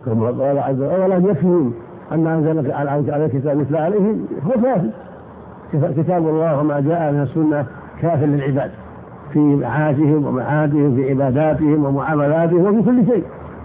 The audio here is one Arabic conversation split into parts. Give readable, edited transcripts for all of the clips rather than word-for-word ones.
كما قال عز وجل ولم يكفهم أن أنزل على كتاب مثل عليهم هو كافي. كتاب الله وما جاء من السنة كاف للعباد في معاشهم ومعادهم في عباداتهم ومعاملاتهم وفي كل شيء.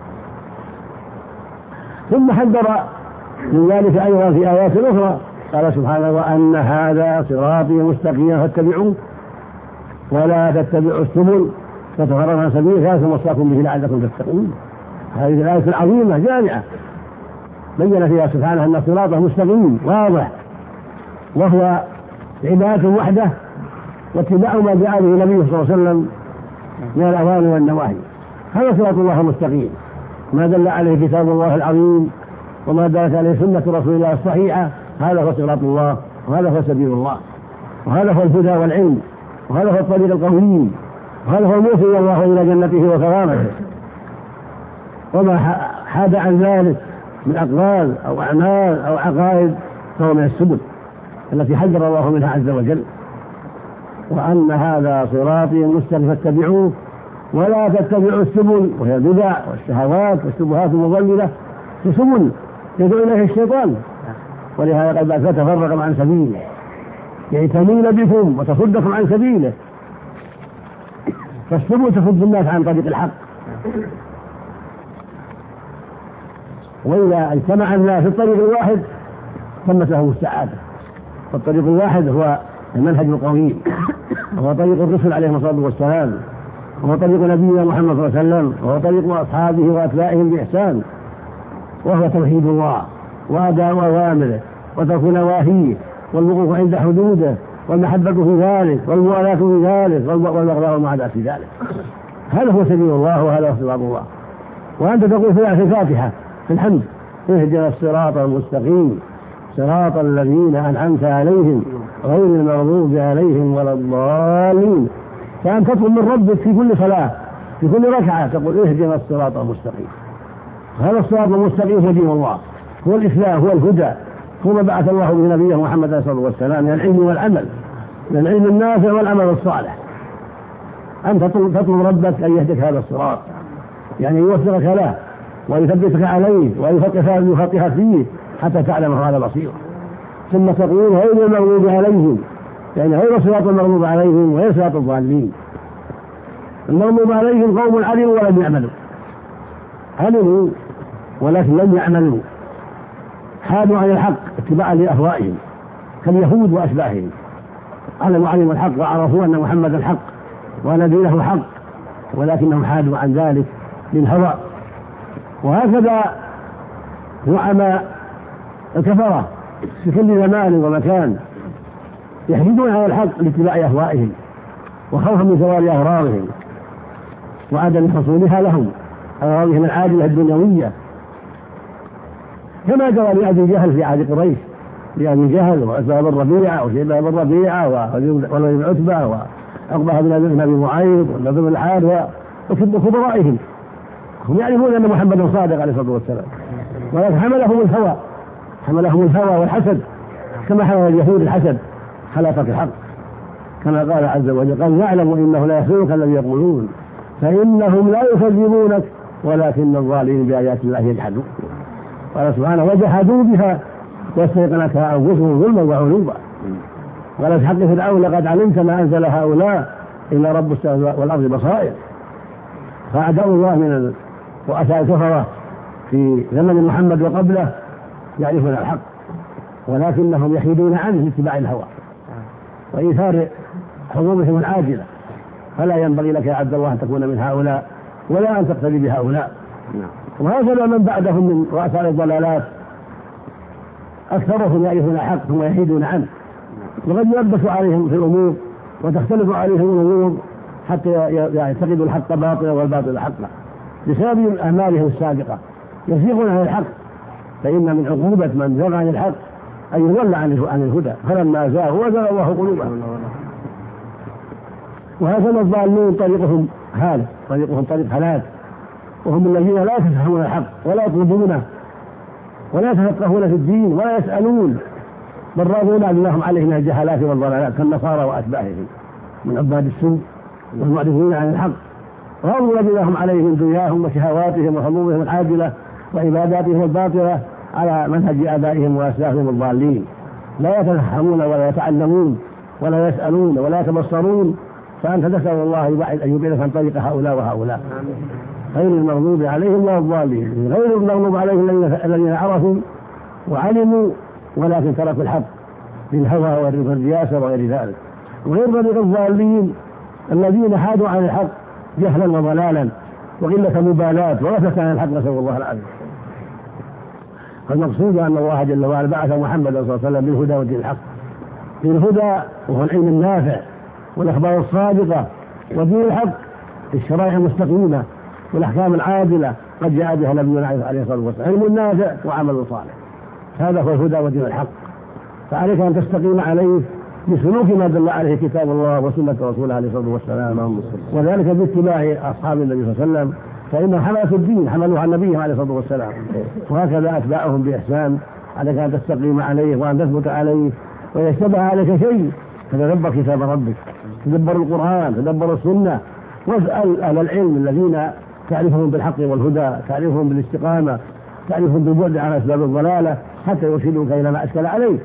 ثم حذر من ذلك أيضا في آيات أخرى قال سبحانه وأن هذا صراطي مستقيما فاتبعوه ولا تتبعوا السبل فتفرق عن سبيله ثم وصاكم به لعلكم تتقون. هذه الآية العظيمة جامعة بين فيها سبحانه أن صراطه مستقيم واضح وهو عبادة وحده واتباع ما جاء به النبي صلى الله عليه وسلم من الأوامر والنواهي. هذا صراط الله المستقيم ما دل عليه كتاب الله العظيم وما دلت عليه سنة رسول الله الصحيحة. هذا هو صراط الله وهذا هو سبيل الله وهذا هو الهدى والعلم وهذا هو الطريق القويم وهذا هو الموصل الله إلى جنته وكرامته. وما حاد عن ذلك من أقوال أو أعمال أو عقائد فهو من السبل التي حذر الله منها عز وجل. وأن هذا صراطي مستقيم فاتبعوه ولا تتبعوا السبل وهي البدع والشهوات والشبهات المضللة في سبل يدعو إليه الشيطان. ولهذا قد فتفرق عن سبيله يعني تميل بكم وتصدكم عن سبيله. فالسبل تصد الناس عن طريق الحق. وإذا اجتمع الناس في الطريق الواحد تمت لهم السعادة. فالطريق الواحد هو المنهج القويم وهو طريق الرسل عليهم الصلاة والسلام وهو طريق نبينا محمد صلى الله عليه وسلم وهو طريق أصحابه وأتباعهم بإحسان وهو توحيد الله وأداء أوامره وترك نواهيه والوقوف عند حدوده والمحبة في ذلك والموالاة في ذلك والبغضاء والمعاداة في ذلك. هذا هو سبيل الله وهذا هو صراط الله. وأنت تقول في الفاتحة في الحمد اهدنا الصراط المستقيم صراط الذين أنعمت عليهم غير المغضوب عليهم ولا الضالين. فأنت تطلب من ربك في كل صلاة في كل ركعة تقول اهدنا الصراط المستقيم. هذا الصراط المستقيم هو دين الله هو الإسلام هو الهدى هو ما بعث الله به نبيه محمد صلى الله عليه وسلم من العلم والعمل من العلم النافع والعمل الصالح. أنت تطلب ربك أن يهدك هذا الصراط يعني يوفقك له ويثبتك عليه ويفقهك فيه حتى تعلمه على بصيرة. ثم تقول غير المغضوب عليهم يعني غير صراط المغضوب عليهم وغير صراط الضالين. المغضوب عليهم قوم علموا ولم يعملوا علموا ولكن لم يعملوا حادوا عن الحق اتباعا لأهوائهم كاليهود وأشباههم. علموا الحق وعرفوا أن محمدا حق وأن دينه حق ولكنهم حادوا عن ذلك للهوى. وهكذا زعماء الكفرة في كل زمان ومكان يحيدون على الحق لاتباع أهوائهم وخوفا من زوال أغراضهم وعدم حصولها لهم أغراضهم العاجلة الدنيوية كما جرى لأبي جهل في عهد قريش لأبي جهل وعتبة بن ربيعة وشيبة بن ربيعة ووليد بن عتبة وعقبة بن أبي معيط والنضر بن الحارث وكبرائهم. هم يعرفون أن محمدا صادق عليه الصلاة والسلام ولكن حملهم الهوى والحسد كما حمل اليهود الحسد خلافة الحق كما قال عز وجل قال يعلم إنه لا يحزنك الذي يقولون فإنهم لا يكذبونك ولكن الظالمين بآيات الله يجحدون. قال سبحانه وجحدوا بها واستيقنتها أنفسهم ظلما وعلوا. قال في حق فرعون لقد علمت ما أنزل هؤلاء إلا رب السماوات والأرض بصائر. فأعداء الله من رؤساء الكفرة في زمن محمد وقبله يعرفون الحق ولكنهم يحيدون عنه لاتباع الهوى وإيثار حظوظهم العاجلة. فلا ينبغي لك يا عبد الله أن تكون من هؤلاء ولا أن تقتدي بهؤلاء. وهكذا من بعدهم من رؤساء الضلالات أكثرهم يعرفون الحق ثم يحيدون عنه وقد يلبس عليهم في الأمور وتختلف عليهم الأمور حتى يعتقدوا الحق باطلا والباطل حقا بسبب أعمالهم السابقة يزيغون عن الحق. فإن من عقوبة من زاغ عن الحق أن يضل عن الهدى فلما زاغوا وزاغ الله قلوبهم. وهكذا الضالون طريقهم هالك طريقهم طريق هلاك وهم الذين لا يفهمون الحق ولا يطلبونه ولا يتفقهون في الدين ولا يسألون بل راضون اللهم عليه من الجهالات والضلالات كالنصارى وأتباعهم من عباد السوء والمعرضين عن الحق راضوا اللهم عليه من دنياهم وشهواتهم وحظوظهم العاجلة وعباداتهم الباطلة على منهج آبائهم وأسلافهم الضالين، لا يتفهمون ولا يتعلمون ولا يسألون ولا يتبصرون. فأنت تسأل الله أن يبعدك عن طريق هؤلاء وهؤلاء، غير المغضوب عليهم ولا الضالين، غير المغضوب عليهم الذين عرفوا وعلموا ولكن تركوا الحق بالهوى والرياسة وغير ذلك، وغير طريق الضالين الذين حادوا عن الحق جهلا وضلالا وقلة مبالاة وغفلة عن الحق، نسأل الله العافية. فالمقصود أن الله جل وعلا بعث محمدا صلى الله عليه وسلم بالهدى ودين الحق، بالهدى وهو العلم النافع والأخبار الصادقة، ودين الحق الشرائع المستقيمة والأحكام العادلة قد جاء بها نبينا عليه الصلاة والسلام، علم نافع وعمل صالح، هذا هو الهدى ودين الحق. فعليك أن تستقيم عليه بسلوك ما دل عليه كتاب الله وسنة رسوله عليه الصلاة والسلام، وذلك باتباع أصحاب النبي صلى الله عليه وسلم، فإنهم حملة الدين حملوها عن نبيهم عليه الصلاة والسلام، وهكذا أتباعهم بإحسان. عليك أن تستقيم عليه وأن تثبت عليه، وإذا اشتبه عليك شيء فتدبر كتاب ربك، تدبر القرآن، تدبر السنة، واسأل أهل العلم الذين تعرفهم بالحق والهدى، تعرفهم بالاستقامة، تعرفهم بالبعد عن أسباب الضلالة، حتى يرشدوك إلى ما أشكل عليك.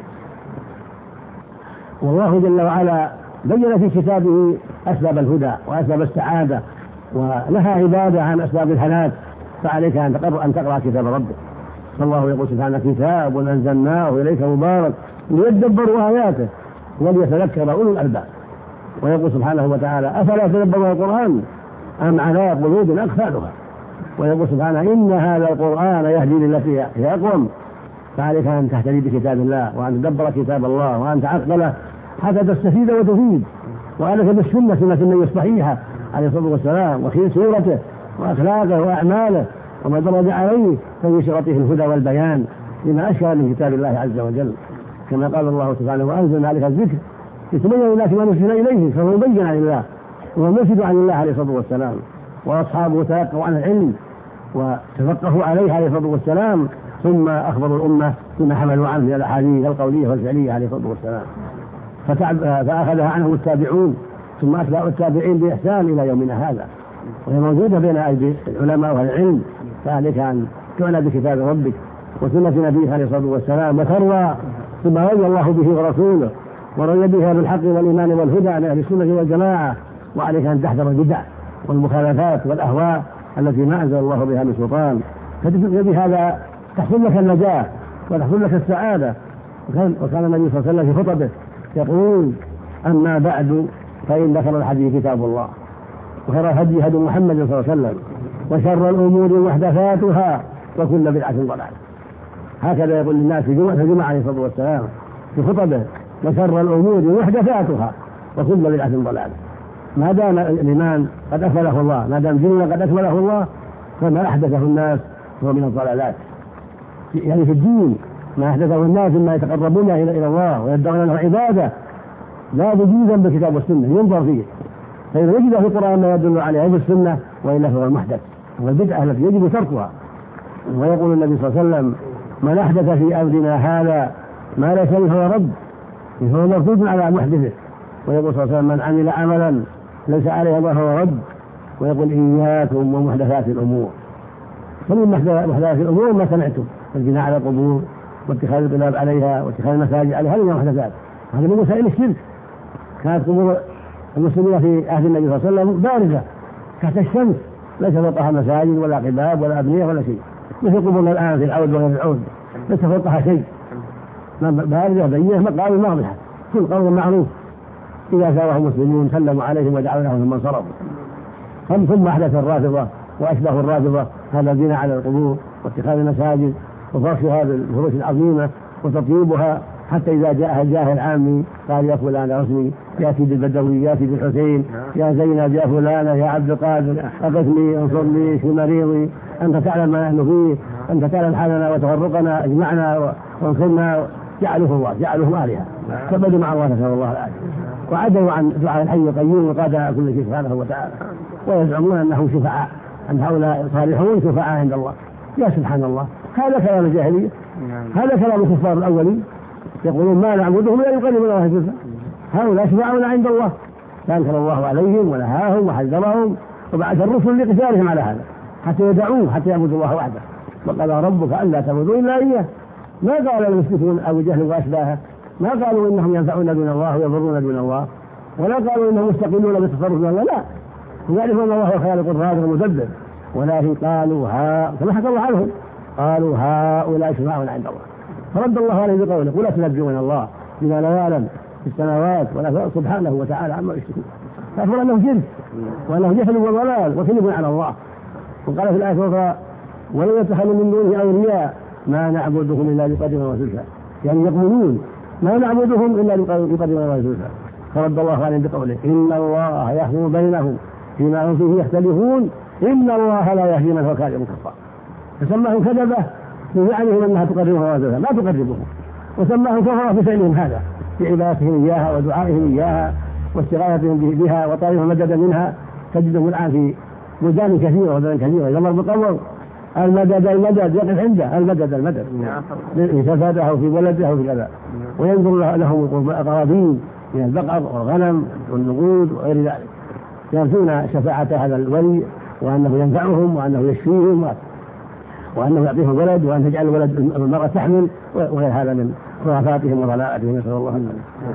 والله جل وعلا بين في كتابه أسباب الهدى وأسباب السعادة، ونهى عباده عن أسباب الهلاك، فعليك أن تقرأ كتاب ربك. فالله يقول سبحانه: كتاب أنزلناه إليك مبارك ليدبروا آياته وليتذكر أولو الألباب. ويقول سبحانه وتعالى: أفلا تدبرون القرآن أم على قلوب أقفالها. ويقول سبحانه: إن هذا القرآن يهدي للتي هي أقوم. فعليك أن تهتدي بكتاب الله وأن تدبر كتاب الله وأن تعقله حتى تستفيد وتفيد. وعليك بالسنة، سنة النبي الصحيحة عليه الصلاة والسلام، وخير سيرته وأخلاقه وأعماله وما درج عليه في شرطه الهدى والبيان لما أشكل من كتاب الله عز وجل، كما قال الله سبحانه: وأنزلنا عليك الذكر لتبين للناس ما نزل إليه، فهو مبين عن الله وهو مرشد عن الله عليه الصلاة والسلام. وأصحابه تلقوا عن العلم وتفقهوا عليه عليه الصلاة والسلام، ثم أخبروا الأمة بما حملوا عنه من الأحاديث القولية والفعلية عليه الصلاة والسلام، فأخذها عنهم التابعون ثم أتباع التابعين بإحسان إلى يومنا هذا، وهي موجودة بين أيدي العلماء وأهل العلم. فعليك أن تعنى بكتاب ربك وسنة نبيه عليه الصلاة والسلام، وتروى بما رضي الله به ورسوله ورضي بها بالحق والإيمان والهدى عن أهل السنة والجماعة. وعليك أن تحذر البدع والمخالفات والأهواء التي ما أنزل الله بها من سلطان، فبهذا تحصل لك النجاة وتحصل لك السعادة. وكان النبي صلى الله عليه وسلم في خطبه يقول: أما بعد فإن ذكر الحديث كتاب الله، وخير الهدي هدي محمد صلى الله عليه وسلم، وشر الأمور محدثاتها وكل بدعة ضلالة. هكذا يقول للناس في جمعة عليه الصلاة والسلام في خطبه: وشر الأمور محدثاتها وكل بدعة ضلالة. ما دام الإيمان قد أكمله الله، ما دام ديننا قد أكمله الله، فما أحدثه الناس هو من الضلالات، يعني في الدين ما أحدثه الناس مما يتقربون إلى الله ويدعون له عبادة لا وجودا بالكتاب والسنة ينظر فيه، فإذا وجد في القرآن ما يدل عليه في السنة وإلا فهو المحدث والبدعة التي يجب تركها. ويقول النبي صلى الله عليه وسلم: من أحدث في أمرنا هذا ما ليس منه فهو رد، فهو مردود على محدثه. ويقول صلى الله عليه وسلم: من عمل عملا ليس عليه ما فهو رد. ويقول: إياكم ومحدثات الأمور. فمن محدثات الأمور ما سمعتم: البناء على القبور واتخاذ القلاب عليها واتخاذ المساجد عليها، هذه محدثات، هذه من وسائل الشرك. كانت قبور المسلمين في عهد النبي صلى الله عليه وسلم بارزة تحت الشمس، ليس فوقها مساجد ولا قباب ولا أبنية ولا شيء، مثل قبورنا الآن في العود وغير العود، ليس فوقها شيء، بارزة بينة مقام واضحة، كل قول معروف، إذا ساواه المسلمون سلموا عليهم ودعوا لهم ثم انصرفوا. ثم أحدث الرافضة وأشبه الرافضة هذا البناء على القبور واتخاذ المساجد وفرشها بالفروش العظيمة وتطيبها، حتى إذا جاء الجاهل العامي قال: يا فلان رسمي، يأتي بالبدوي، يأتي بالحسين، يا زينب، يا فلانة، يا عبد القادر، أغثني، انصرني في مريضي، أنت تعلم ما نحن فيه، أنت تعلم حالنا وتفرقنا، اجمعنا وانصرنا. جعلهم آلهة، كبدوا مع الله نسأل الله العافية، وعدلوا عن دعاء الحي القيوم وقادر كل شيء سبحانه وتعالى، ويزعمون أنهم شفعاء، أن هؤلاء صالحون شفعاء عند الله. يا سبحان الله، هذا كلام الجاهلية، هذا كلام الكفار الأولين، يقولون ما نعبدهم لا يقربون الله زلفى، هؤلاء شفعاؤنا عند الله. فأنكر الله عليهم ونهاهم وحذرهم وبعث الرسل لقتالهم على هذا حتى يدعوه، حتى يعبدوا الله وحده. وقضى ربك ألا تعبدوا إلا إياه. ما قال المشركون أبو جهل وأشباهه ما قالوا إنهم ينفعون دون الله ويضرون دون الله، ولا قالوا إنهم مستقلون بتصرف دون الله، لا، يعرفون الله هو الخالق الرازق المدبر، ولكن قالوا كما حكى الله عنهم قالوا هؤلاء شفعاؤنا عند الله، فرد الله عليه بقوله قل أتنبئون الله بما لا يعلم في السماوات ولا سبحانه وتعالى عما يشركون، فأخبر أنه شرك وأنه جهل وضلال وكذب على الله. وقال في الآية الأخرى ولن يتخذوا من دونه أولياء ما نعبدهم إلا لقدر وسلسة، يعني يقولون ما نعبدهم إلا لقدر وسلسة، فرد الله عليه بقوله إن الله يحكم بينهم فيما هم فيه يختلفون إن الله لا يهدي من هو كاذب كفار، فسماهم كذبة في زعمهم أنها تقربهم وسلسة ما تقربهم، وسماهم كفرة في فعلهم هذا في عبادتهم إياها ودعائهم إياها واستغاثتهم بها وطالبهم مددا منها. تجدهم الآن في بلدان كثيرة وبلدان كثيرة يمر بقبر المدد يقف عنده المدد في سفاده أو في ولده أو في كذا، وينظر لهم القرابين من البقر والغنم والنقود وغير ذلك، يرجون شفاعة هذا الولي وأنه ينفعهم وأنه يشفيهم وأنه يعطيهم ولد وأن تجعل الولد المرأة تحمل وغير هذا من خرافاتهم وضلالاتهم، نسأل الله العافية.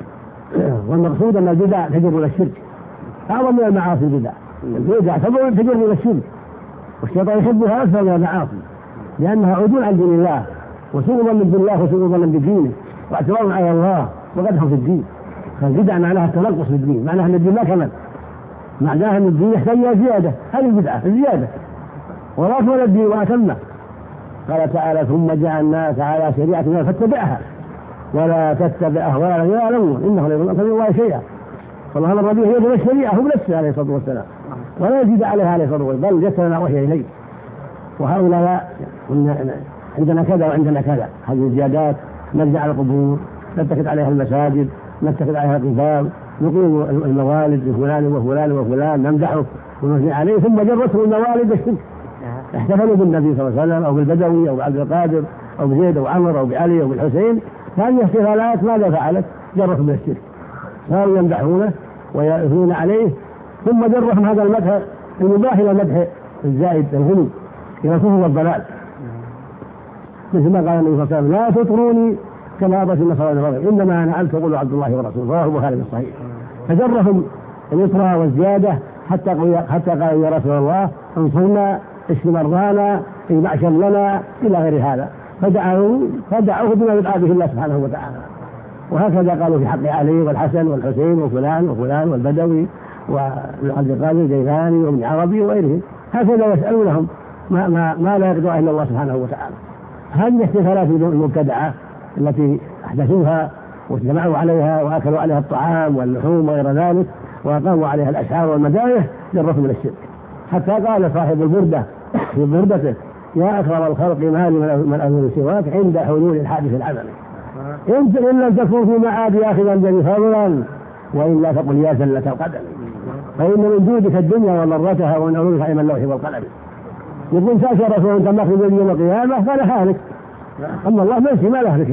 والمقصود أن البدع تجر إلى الشرك أعظم من المعاصي. البدع تجر إلى الشرك، والشيطان يحبها أكثر من المعاصي لأنها عدول عن دين الله وسوء ظن بالله وسوء ظن بدينه واعتراض على الله وقدح في الدين. فالبدع معناها التنقص في الدين، معناها أن الدين ما كمل، معناها أن الدين يحتاج إلى زيادة، هذه البدعة الزيادة ولا تولى الدين وأتمه. قال تعالى ثم جعلناك على شريعة فاتبعها ولا تتبع أهواء الذين لا يعلمون إنه لا يضل الله شيئا. فالله أمر به يدل الشريعة هو بنفسه عليه الصلاة والسلام ولا يزيد عليها عليه الصلاة والسلام، بل يسر وحي إليه. وهؤلاء عندنا كذا وعندنا كذا، هذه الزيادات نرجع على القبور، نتخذ عليها المساجد، نتخذ عليها القباب، نقيم الموالد لفلان وفلان وفلان نمدحه ونثني عليه، ثم جرته الموالد الشرك. احتفلوا بالنبي صلى الله عليه وسلم أو بالبدوي أو بعبد القادر أو بزيد أو عمر أو بعلي أو بالحسين، هذه احتفالات ماذا فعلت؟ جرتهم بالشرك، صاروا يمدحونه ويثنون عليه، ثم جرهم هذا المدح المباح إلى مدح الزائد الغلو إلى الكفر والضلال، مثل ما قال النبي صلى الله عليه وسلم لا تطروني كما أطرت النصارى واليهود إنما أنا أنت تقول عبد الله ورسوله، رواه البخاري في الصحيح. فجرهم الإطراء والزيادة حتى قال يا رسول الله انصرنا اشف مرضانا في معشر لنا إلى غير هذا، فدعوه بما يدعى به الله سبحانه وتعالى. وهكذا قالوا في حق علي والحسن والحسين وفلان وفلان والبدوي وعبد القادر الجيلاني وابن عربي وغيرهم، هكذا يسألونهم ما لا يرضى إلا الله سبحانه وتعالى. هذه الاحتفالات المبتدعة التي أحدثوها واجتمعوا عليها وأكلوا عليها الطعام واللحوم وغير ذلك وأقاموا عليها الأشعار والمدائح جرتهم من الشرك. حتى قال صاحب البردة في بردته يا أكرم الخلق ما لي من أمر سواك عند حلول الحادث العملي إن لم تكن في معاد آخذا بني فضلا وإلا فقل يا زلة القدم فإن من جودك الدنيا ومرتها ومن علومك علم اللوح والقلم. يقول ساشا رسول أنت مخرج يوم القيامة فلا هالك، أما الله ماشي ما له ذكر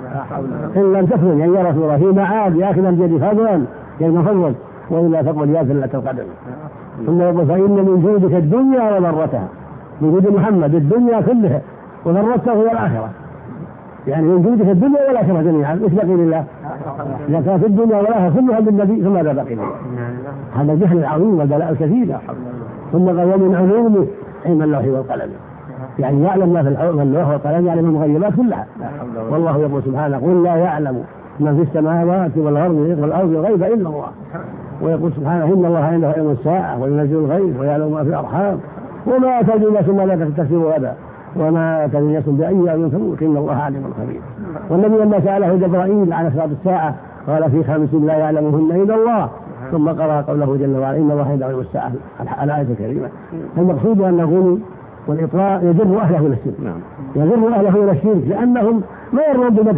إن لم تكن يعني يا رسول الله في معاد آخذا بني فضلا يعني مفضل وإلا فقل يا زلة القدم. ثم يقول فإن من جودك الدنيا ومرتها، من جود محمد الدنيا كلها ومرتها هي الآخرة، يعني من جودك الدنيا والآخرة جميعا. ايش بقي لله؟ إذا كانت الدنيا والآخرة كلها بالنبي فماذا بقي لله؟ هذا الجهل العظيم والبلاء الكثير. ثم قال ومن علومه علم اللوح والقلم، يعني يعلم ما في اللوح والقلم، يعلم المغيبات كلها. والله يقول سبحانه قل لا يعلم من في السماوات والأرض الغيب إلا الله. ويقول سبحانه إن الله عنده علم الساعة وينزل الغيب ويعلم ما في الأرحام وما تدري نفس ماذا تكتسب غدا وما تدري نفس بأي يوم تموت إن الله عليم خبير. والنبي لما سأله جبرائيل عن أسباب الساعة قال في 5 لا يعلمهن إلا الله، ثم قرأ قوله جل وعلا إن الله عنده علم الساعة الآية الكريمة. المقصود أن الغلو والإطراء يجر أهله إلى الشرك، يجر أهله إلى الشرك لأنهم ما يرون بمدح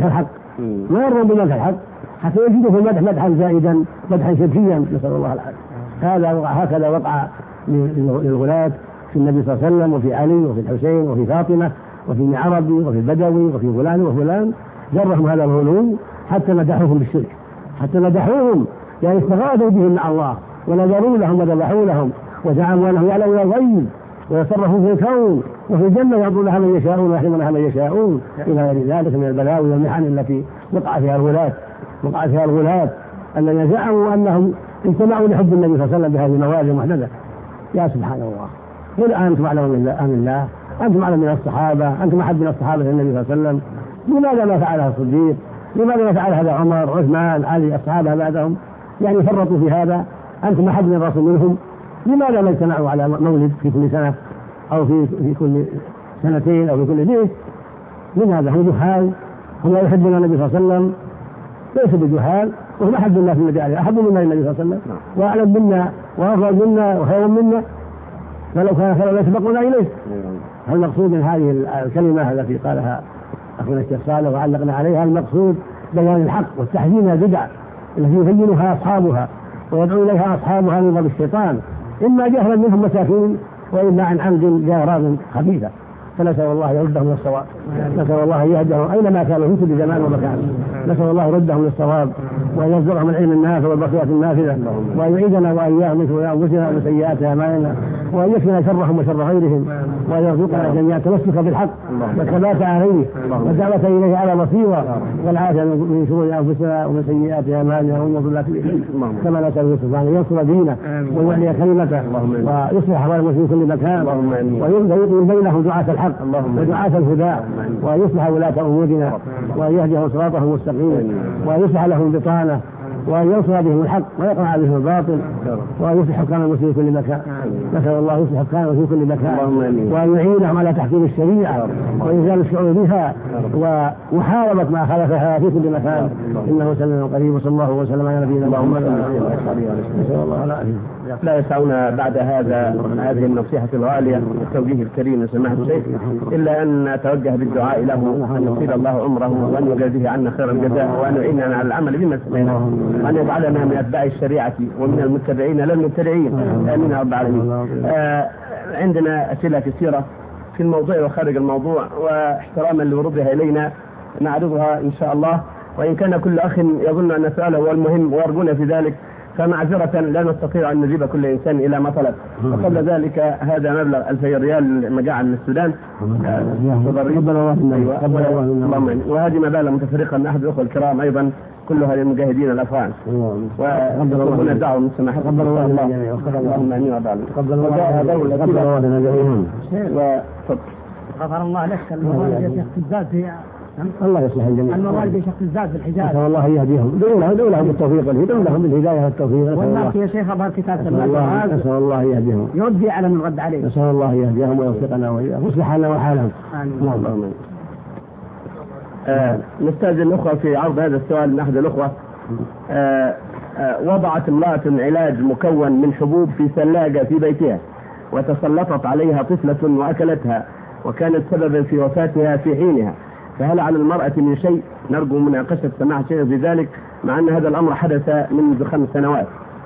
الحق حتى يجدوا في المدح مدحا زائدا مدحا شركيا نسأل الله العافية. هكذا وقع للغلاة في النبي صلى الله عليه وسلم وفي علي وفي الحسين وفي فاطمة وفي ابن عربي وفي البدوي وفي فلان وفلان، جرهم هذا الغلو حتى مدحوهم بالشرك، حتى مدحوهم يعني استغاثوا بهم مع الله ونذروا لهم وذبحوا لهم وزعموا أنهم يعلمون الغيب ويتصرفون في الكون وفي الجنة يعطون لها من يشاءون ويحرمون لها من يشاءون إلى غير ذلك من البلاوي والمحن التي وقع فيها الغلاة الذين زعموا أنهم اجتمعوا لحب النبي صلى الله عليه وسلم بهذه المواد المحدثة. يا سبحان الله، قل أنتم أعلم من الله، أنتم أعلم من الصحابة، أنتم أحب من الصحابة النبي صلى الله عليه وسلم، لماذا ما فعلها الصديق؟ لماذا ما فعل هذا عمر عثمان علي الصحابة بعدهم؟ يعني فرطوا في هذا، أنتم أحب من الرسول منهم، لماذا ما اجتمعوا على مولد في كل سنة أو في كل سنتين أو في كل بيت؟ لماذا؟ هم جهال، هم لا يحبون النبي صلى الله عليه وسلم، ليسوا بجهال، وهم أحب الناس النبي عليه، أحب منا النبي صلى الله عليه وسلم وأعلم منا وأفضل منا وخير منا، فلو كان خيرا لسبقونا إليه. المقصود من هذه الكلمة التي قالها أخونا الشيخ صالح وعلقنا عليها، المقصود بيان الحق والتحذير من البدع التي يبينها أصحابها ويدعو إليها أصحابها من ضرب الشيطان، إما جهلا منهم مساكين وإما عن عمد جاهرات خبيثة. فنسأل الله يردهم للصواب، نسأل الله يهدهم أينما كانوا في كل زمان ومكان، نسأل الله يردهم للصواب وأن يرزقهم العلم النافع والبصيرة النافذة، وأن يعيذنا وإياهم من شرور أنفسنا ومن سيئات أعمالنا، وأن يكفينا شرهم وشر غيرهم، وأن يرزقنا جميعا التمسك بالحق والثبات عليه والدعوة إليه على بصيرة، والعافية من شرور أنفسنا ومن سيئات أعمالنا ومن ضلالات كما نسأل سبحانه ينصر دينه ويعلي كلمته ويصلح أحوال المسلمين في كل مكان، ويقيم بينهم دعاة الحق ودعاة الهدى، وأن يصلح ولاة أمورنا وأن يهديهم صراطه المستقيم، وأن يصلح لهم بطانة، وأن ينصر بهم الحق ويقرع بهم الباطل، وأن يصلح حكام المسلمين في كل مكان. نسأل الله يصلح حكام المسلمين في كل مكان، وأن يعينهم على تحكيم الشريعة وإنزال الشعور بها ومحاربة ما خالفها في كل مكان، إنه سميع قريب. وصلى الله وسلم على نبينا محمد. نسأل الله العافية. لا يسعنا بعد هذه النصيحة الغالية والتوجيه الكريم لسماحة الشيخ إلا أن نتوجه بالدعاء له أن يطيل الله عمره وأن يجازيه عنا خير الجزاء، وأن يعيننا على العمل بما سمعنا، وأن يجعلنا من أتباع الشريعة ومن المتبعين لا المبتدعين. آمين يا رب العالمين. عندنا أسئلة كثيرة في الموضوع وخارج الموضوع، واحتراما لوردها إلينا نعرضها إن شاء الله، وإن كان كل أخ يظن أن سؤاله هو المهم ويرجون في ذلك فمعذرة لا نستطيع أن نجيب كل إنسان إلى ما طلب. وقبل ذلك هذا مبلغ 2000 ريال مجاعة من السودان. وهذه مبالغ متفرقة من أحد الأخوة الكرام أيضا كلها للمجاهدين الأفغان. وهنا دعوة من سماحة قبل الله اللهم آمين وبعد قبل الله غفر الله لك. الموالد يا شيخ تزداد في الله يصلح الجميع. الموالد يا شيخ تزداد في الحجاز. نسأل الله يهديهم، ادعوا لهم بالتوفيق، ادعوا لهم بالهداية والتوفيق. والناس يا شيخ أبغى الكتاب نسأل الله يهديهم، يرضي على من رد عليه. نسأل الله يهديهم ويوفقنا وإياهم ويصلح لنا وحالهم. آمين. نستأذن الأخوة في عرض هذا السؤال من أحد الأخوة. وضعت امرأة علاج مكون من حبوب في ثلاجة في بيتها، وتسلطت عليها طفلة وأكلتها، وكانت سببا في وفاتها في حينها، فهل على المرأة من شيء؟ نرجو مناقشة سماحة الشيخ في ذلك، مع أن هذا الأمر حدث منذ 5 سنوات.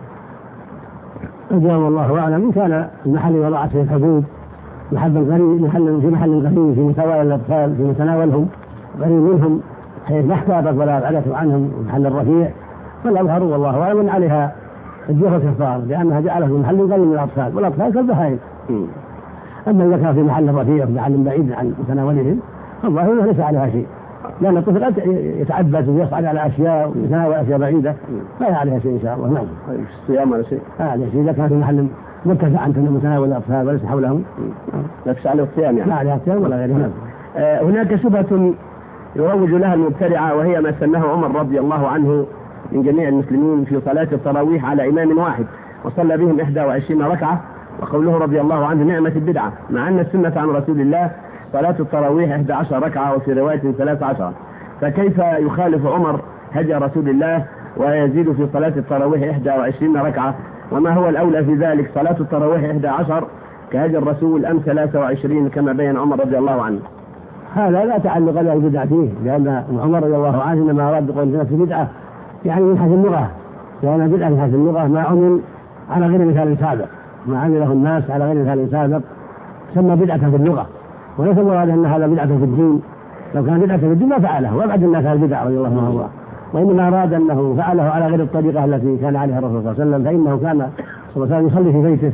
الجواب الله أعلم. إن كان المحل وضعت فيه الحبوب في محل غريب في متناول الأطفال في متناولهم غريب منهم حيث ما احتاطت ولا أبعدت عنهم محل الرفيع، فالأظهر والله أعلم عليها الجهة كفار، لأنها جعلت في محل غريب من الأطفال، والأطفال كالبهائم. أما إذا كان في محل رفيع في محل بعيد عن متناولهم فالله ليس عليها شيء، لأن الطفل قد يتعبد ويصعد على أشياء ويتناول أشياء بعيدة لا عليها شيء إن شاء الله. نعم. الصيام على شيء؟ عليها شيء إذا كان في محل مرتفع عن متناول الأطفال وليس حولهم لا عليه الصيام يعني. لا عليها الصيام ولا غيره. هناك شبهة يروج لها المبتدعة، وهي ما سنه عمر رضي الله عنه من جميع المسلمين في صلاة التراويح على إمام واحد وصلى بهم 21 ركعة، وقوله رضي الله عنه نعمة البدعة، مع أن السنة عن رسول الله صلاة التراويح 11 ركعة وفي رواية 13. فكيف يخالف عمر هدي رسول الله ويزيد في صلاة التراويح 21 ركعة؟ وما هو الأولى في ذلك، صلاة التراويح 11 كهدي الرسول أم 23 كما بين عمر رضي الله عنه؟ هذا لا تعلق له بدعة فيه، لأن عمر رضي الله عنه إنما أراد بقول الناس بدعة يعني من حيث اللغة، لأن بدعة من حيث اللغة ما عمل على غير مثال سابق، ما عمله الناس على غير مثال سابق سمى بدعة في اللغة، وليس المراد أن هذا بدعة في الدين. لو كان بدعة في الدين ما فعله وأبعد الناس عن البدع رضي الله عنه، وإنما أراد أنه فعله على غير الطريقة التي كان عليها الرسول صلى الله عليه وسلم، فإنه كان صلى الله عليه وسلم يصلي في بيته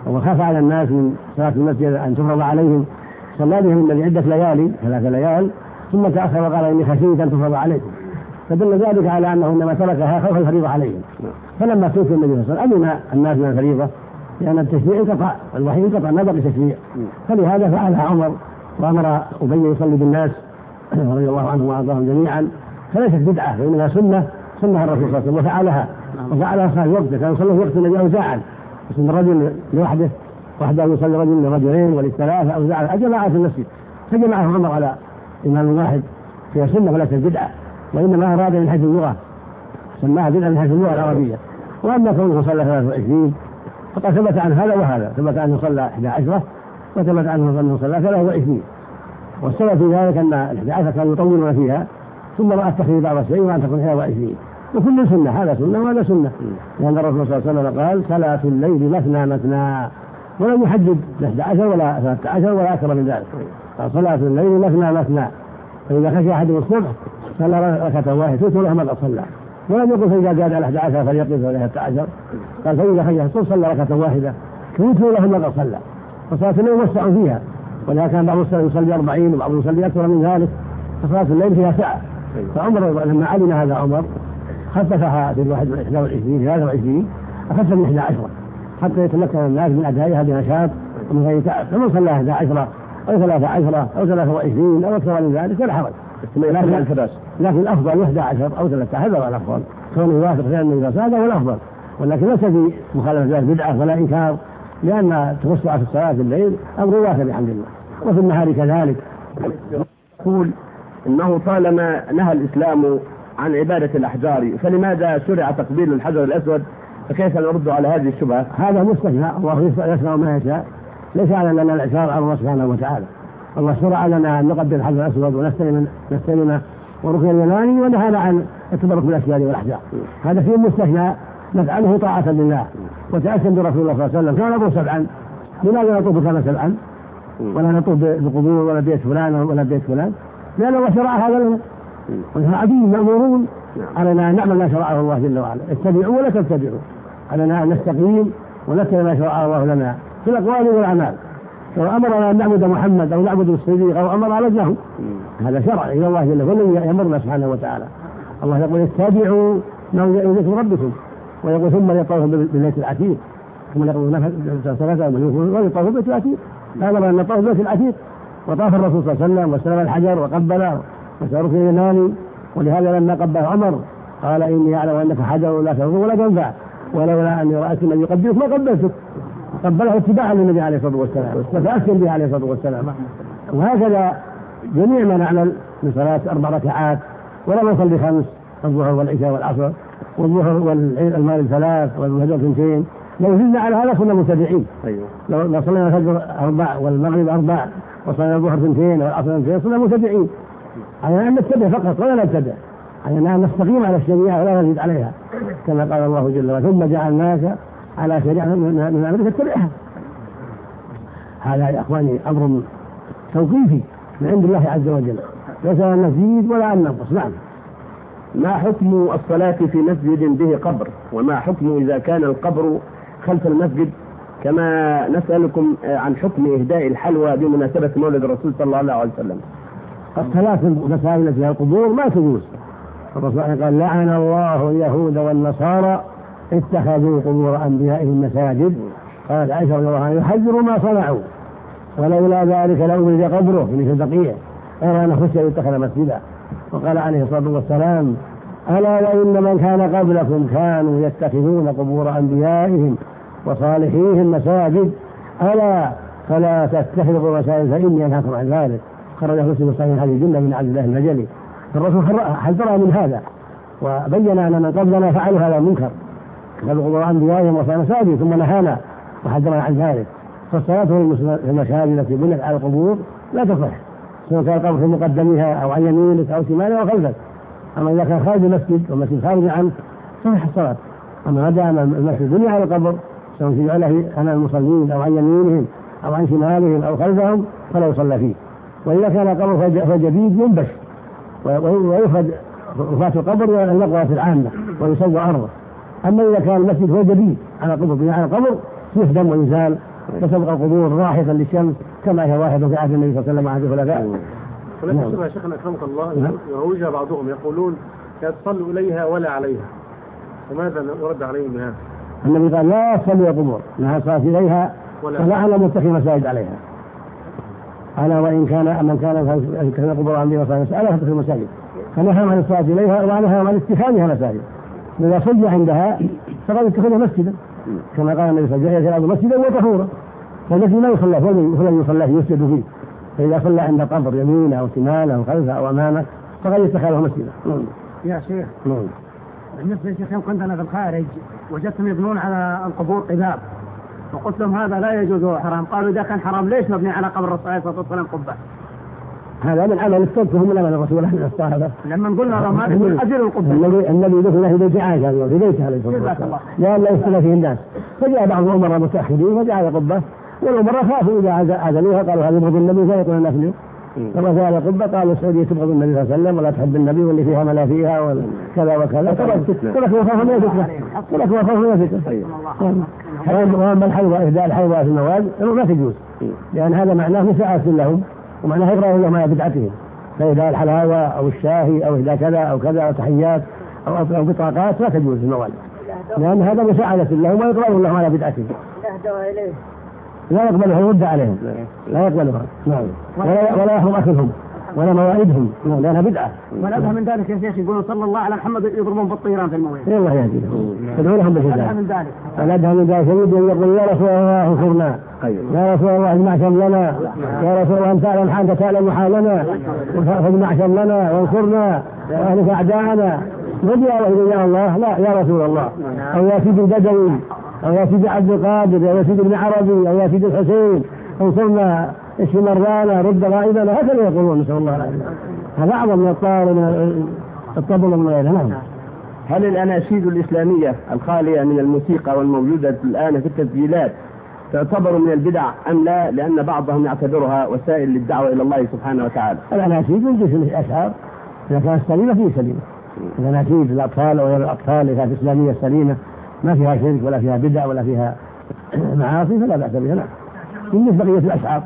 وخاف على الناس من صلاة المسجد أن تفرض عليهم، صلى بهم لعدة ليالي 3 ليال ثم تأخر وقال إني خشيت أن تفرض عليكم، فدل ذلك على أنه إنما تركها خوف الفريضة عليهم. فلما توفي النبي صلى الله عليه وسلم أمن الناس من الفريضة لأن التشريع انقطع، الوحي انقطع، ما بقي تشريع، فلهذا فعلها عمر وأمر أبي يصلي بالناس رضي الله عنه وأرضاهم جميعا، فليست بدعة وإنها سنة الرسول صلى الله عليه وسلم وفعلها في وقته، كان يصلي في وقت النبي أوزاعا، يصلي الرجل لوحده يصلي رجل لرجلين وللثلاثة أوزاعا الجماعة في المسجد، فجمعه عمر على إمام واحد، فيها سنة وليست بدعة، وإنما أراد من حيث اللغة، سماها بدعة من حيث اللغة العربية. وأما كونه صلى 23 فقد ثبت عن هذا وهذا، ثبت عنه صلى 11 وثبت عنه أنه صلى 23، والسبب في ذلك أن 11 كانوا يطولون فيها ثم رأى التخفيف بعض الشيء وأن تكون 21، وكل سنة، هذا سنة وهذا سنة، لأن الرسول صلى الله عليه وسلم قال صلاة الليل مثنى ولم يحدد 11 ولا 13 ولا أكثر من ذلك، قال صلاة الليل مثنى، فإذا خشي أحد الصبح صلى ركعة واحدة توتر له ما صلى، ولم يقل فإذا زاد على 11 فليقف ولا 13، قال فإذا خشي الصبح صلى ركعة واحدة توتر له ما صلى، فصلاة الليل وسع فيها، ولهذا كان بعض السلف يصلي 40 وبعض يصلي أكثر من ذلك، فصلاة الليل فيها سعة. فعمر لما علم هذا عمر خففها في 23 أخف من 11 حتى يتمكن الناس من أدائها بنشاط ومن غير تعب، فمن صلى 11 أو 13 أو 23 أو أكثر من ذلك فلا حرج، لكن الأفضل 11 أو 13، هذا هو الأفضل، كونه يوافق فعل النبي هذا هو الأفضل، ولكن ليس في مخالفة ذلك بدعة ولا إنكار، لأن توسع في الصلاة في الليل أمر واسع بحمد الله، وفي النهار كذلك. يقول إنه طالما نهى الإسلام عن عبادة الأحجار فلماذا شرع تقبيل الحجر الأسود؟ فكيف نرد على هذه الشبهة؟ هذا مستثنى، الله يشرع ما يشاء، ليس على لنا الإعتراض على الله سبحانه وتعالى، الله شرع لنا أن نقبل الحجر الأسود ونستلم وركن اليماني، ونهانا عن التبرك بالأشجار والأحجار، هذا فيه مستثنى نفعله طاعة لله وتأسم برسول الله صلى الله عليه وسلم. كان نطوف 7، لماذا نطوف كما 7 ولا نطوف بقبور ولا بيت فلان ولا بيت فلان؟ لأن الله شرع هذا لنا، ونحن عبيد مأمورون علينا أن نعمل ما شرعه الله جل وعلا، اتبعوا ولا تتبعوا، علينا أن نستقيم ونتبع ما شرعه الله لنا في الأقوال والأعمال. لو أمرنا أن نعبد محمد أو نعبد الصديق أو أمر عبدناه، هذا شرع إلى الله جل وعلا يأمرنا سبحانه وتعالى. الله يقول اتبعوا ما أنزل إليكم ربكم، ويقول ثم يطوف بالبيت العتيق، ثم يقول ثلاثة ويطوف بالبيت العتيق، أمر أن نطوف بالبيت العتيق، وطاف الرسول صلى الله عليه وسلم واستلم الحجر وقبله وسار في اليماني، ولهذا لما قبله عمر قال إني أعلم أنك حجر لا تضر ولا تنفع، ولولا أني رأيت من يقبلك ما قبلتك، قبله اتباعا للنبي عليه الصلاة والسلام وتأسم به عليه الصلاة والسلام. وهكذا جميع ما نعمل من صلاة 4 ركعات ولا نصلي 5، الظهر والعشاء والعصر والظهر والمغرب 3 والفجر 2، لو زدنا على هذا كنا متبعين. لو صلينا الفجر 4 والمغرب 4 وصلينا الظهر 2 والعصر 2 صرنا متبعين، علينا أن نتبع فقط ولا نتبع، علينا أن نستقيم على الشريعة ولا نزيد عليها، كما قال الله جل وعلا ثم جعلناك على شريعة من أمرك تتبعها. هذا يا إخواني أمر توقيفي من عند الله عز وجل، ليس أن نزيد ولا أن ننقص. نعم. ما حكم الصلاة في مسجد به قبر؟ وما حكم إذا كان القبر خلف المسجد؟ كما نسألكم عن حكم إهداء الحلوى بمناسبة مولد الرسول صلى الله عليه وسلم. الصلاة في المساجد فيها القبور ما تجوز، الرسول قال لعن الله اليهود والنصارى اتخذوا قبور أنبيائهم مساجد، قال عائشة رضي الله عنها يحذر ما صنعوا ولولا ذلك لأبرز قبره في البقيع غير أن خشي يتخذ مسجدا. وقال عليه الصلاة والسلام ألا وإن من كان قبلكم كانوا يتخذون قبور أنبيائهم وصالحيهم مساجد ألا فلا تتخذوا مساجد فإني أنهاكم عن ذلك. خرجه مسلم صحيح حديث جنة بن عبد الله البجلي. الرسول حذرنا من هذا وبين أن من قبلنا فعلوا هذا منكر، اتخذوا قبور أنبيائهم وصالحيهم مساجد، ثم نهانا وحذرنا عن ذلك. فالصلاة في المساجد التي بنت على القبور لا تصح، سواء كان القبر في مقدمها أو عن يمينك أو شمالك أو خلفك. أما إذا كان خارج المسجد والمسجد خارج عنه صحيح الصلاة. أما ما دام المسجد بني على القبر سواء جعله أمام المصلين أو عن يمينهم أو عن شمالهم أو خلفهم فلا يصلى فيه. وإذا كان القبر فجديد ينبش ويفرد رفات القبر والمقبرة العامة ويسوى أرضه. أما إذا كان المسجد هو جديد على القبر بني على القبر يهدم ويزال وتبقى القبور راحة للشمس كما هي راحة في عهد النبي صلى الله عليه وسلم وعهد الخلفاء. ولكن يا شيخنا أكرمك الله يروج بعضهم يقولون لا تصلوا إليها ولا عليها، وماذا نرد عليهم بهذا؟ النبي قال لا تصلوا القبور، انها صلاه اليها فلا متخذ مساجد عليها. انا وان كان من كان قبور عن النبي صلى الله عليه وسلم الا تتخذ مساجد، فنهى عن الصلاه اليها ونهى عن اتخاذها مساجد. اذا صلى عندها فقد اتخذها مسجدا، كما قال النبي صلى الله عليه وسلم الارض مسجدا وطهورا، فالذي لا يصلى فلن يصلى يسجد فيه، فاذا صلى عند قبر يمينه او شماله او خلفه او امامه فقد اتخذه مسجدا. يا شيخ بالنسبة للشيخ يوم كنت أنا في الخارج وجدتهم يبنون على القبور قباب، وقلت لهم هذا لا يجوز حرام. قالوا إذا كان حرام ليش مبني على قبر الرسول عليه الصلاة والسلام قبة؟ هذا من عمل السلف وهم من عمل الرسول عليه الصحابة. لما قلنا لهم هذا يقول أجل القبة. النبي دخل في بيت عائشة في بيتها عليه الصلاة والسلام لأن لا يختلف فيه الناس، فجاء بعض الأمراء المتأخرين فجعل قبة، والأمراء خافوا إذا عزلوها قالوا هذا يبغض النبي فيقول الناس اليوم. لما جاء قبة قالوا السعودية تبغض النبي صلى الله عليه وسلم ولا تحب النبي واللي فيها ما لا فيها وكذا وكذا، تركوا وخافوا من الفتنة. وأما الحيضة إهداء الحيضة في المواد ما تجوز، لأن هذا معناه مساعدة لهم ومعناه إغراء لهم على بدعتهم، فإهداء الحلاوة أو الشاهي أو إهداء كذا أو كذا أو تحيات أو بطاقات لا تجوز في المواد، لأن هذا مساعدة لهم وإغراء لهم على بدعتهم. لا يقبلها يرد عليهم، لا يقبلها نعم، ولا يحرم أكلهم ولا موائدهم لأنها بدعة. ونبه من ذلك يا شيخ يقولون صلى الله على محمد يضربون بالطيران في المويه. الله يهديهم تدعو لهم بالهداية. من ذلك ونبه من ذلك يقول يا رسول الله انصرنا، يا رسول الله اجمع شملنا، يا رسول الله انت تعلم حالك تعلم حالنا فاجمع شملنا وانصرنا واهلك اعداءنا. نبي يا الله لا يا رسول الله، او يا سيدي البدوي او يا سيدي عبد القادر او يا سيدي ابن عربي او يا سيدي الحسين انصرنا اشف مرضانا رد غائبنا، هكذا يقولون نسأل الله العافية. هذا أعظم من الطار من الطبل من غيره. نعم. هل الأناشيد الإسلامية الخالية من الموسيقى والموجودة الآن في التسجيلات تعتبر من البدع أم لا؟ لأن بعضهم يعتبرها وسائل للدعوة إلى الله سبحانه وتعالى. الأناشيد من جنس الأشعار إذا كانت سليمة فيه سليمة. الأناشيد الأطفال أو الأطفال إذا كانت إسلامية سليمة ما فيها شرك ولا فيها بدع ولا فيها معاصي فلا بأس بها. نعم. من بقية الأشعار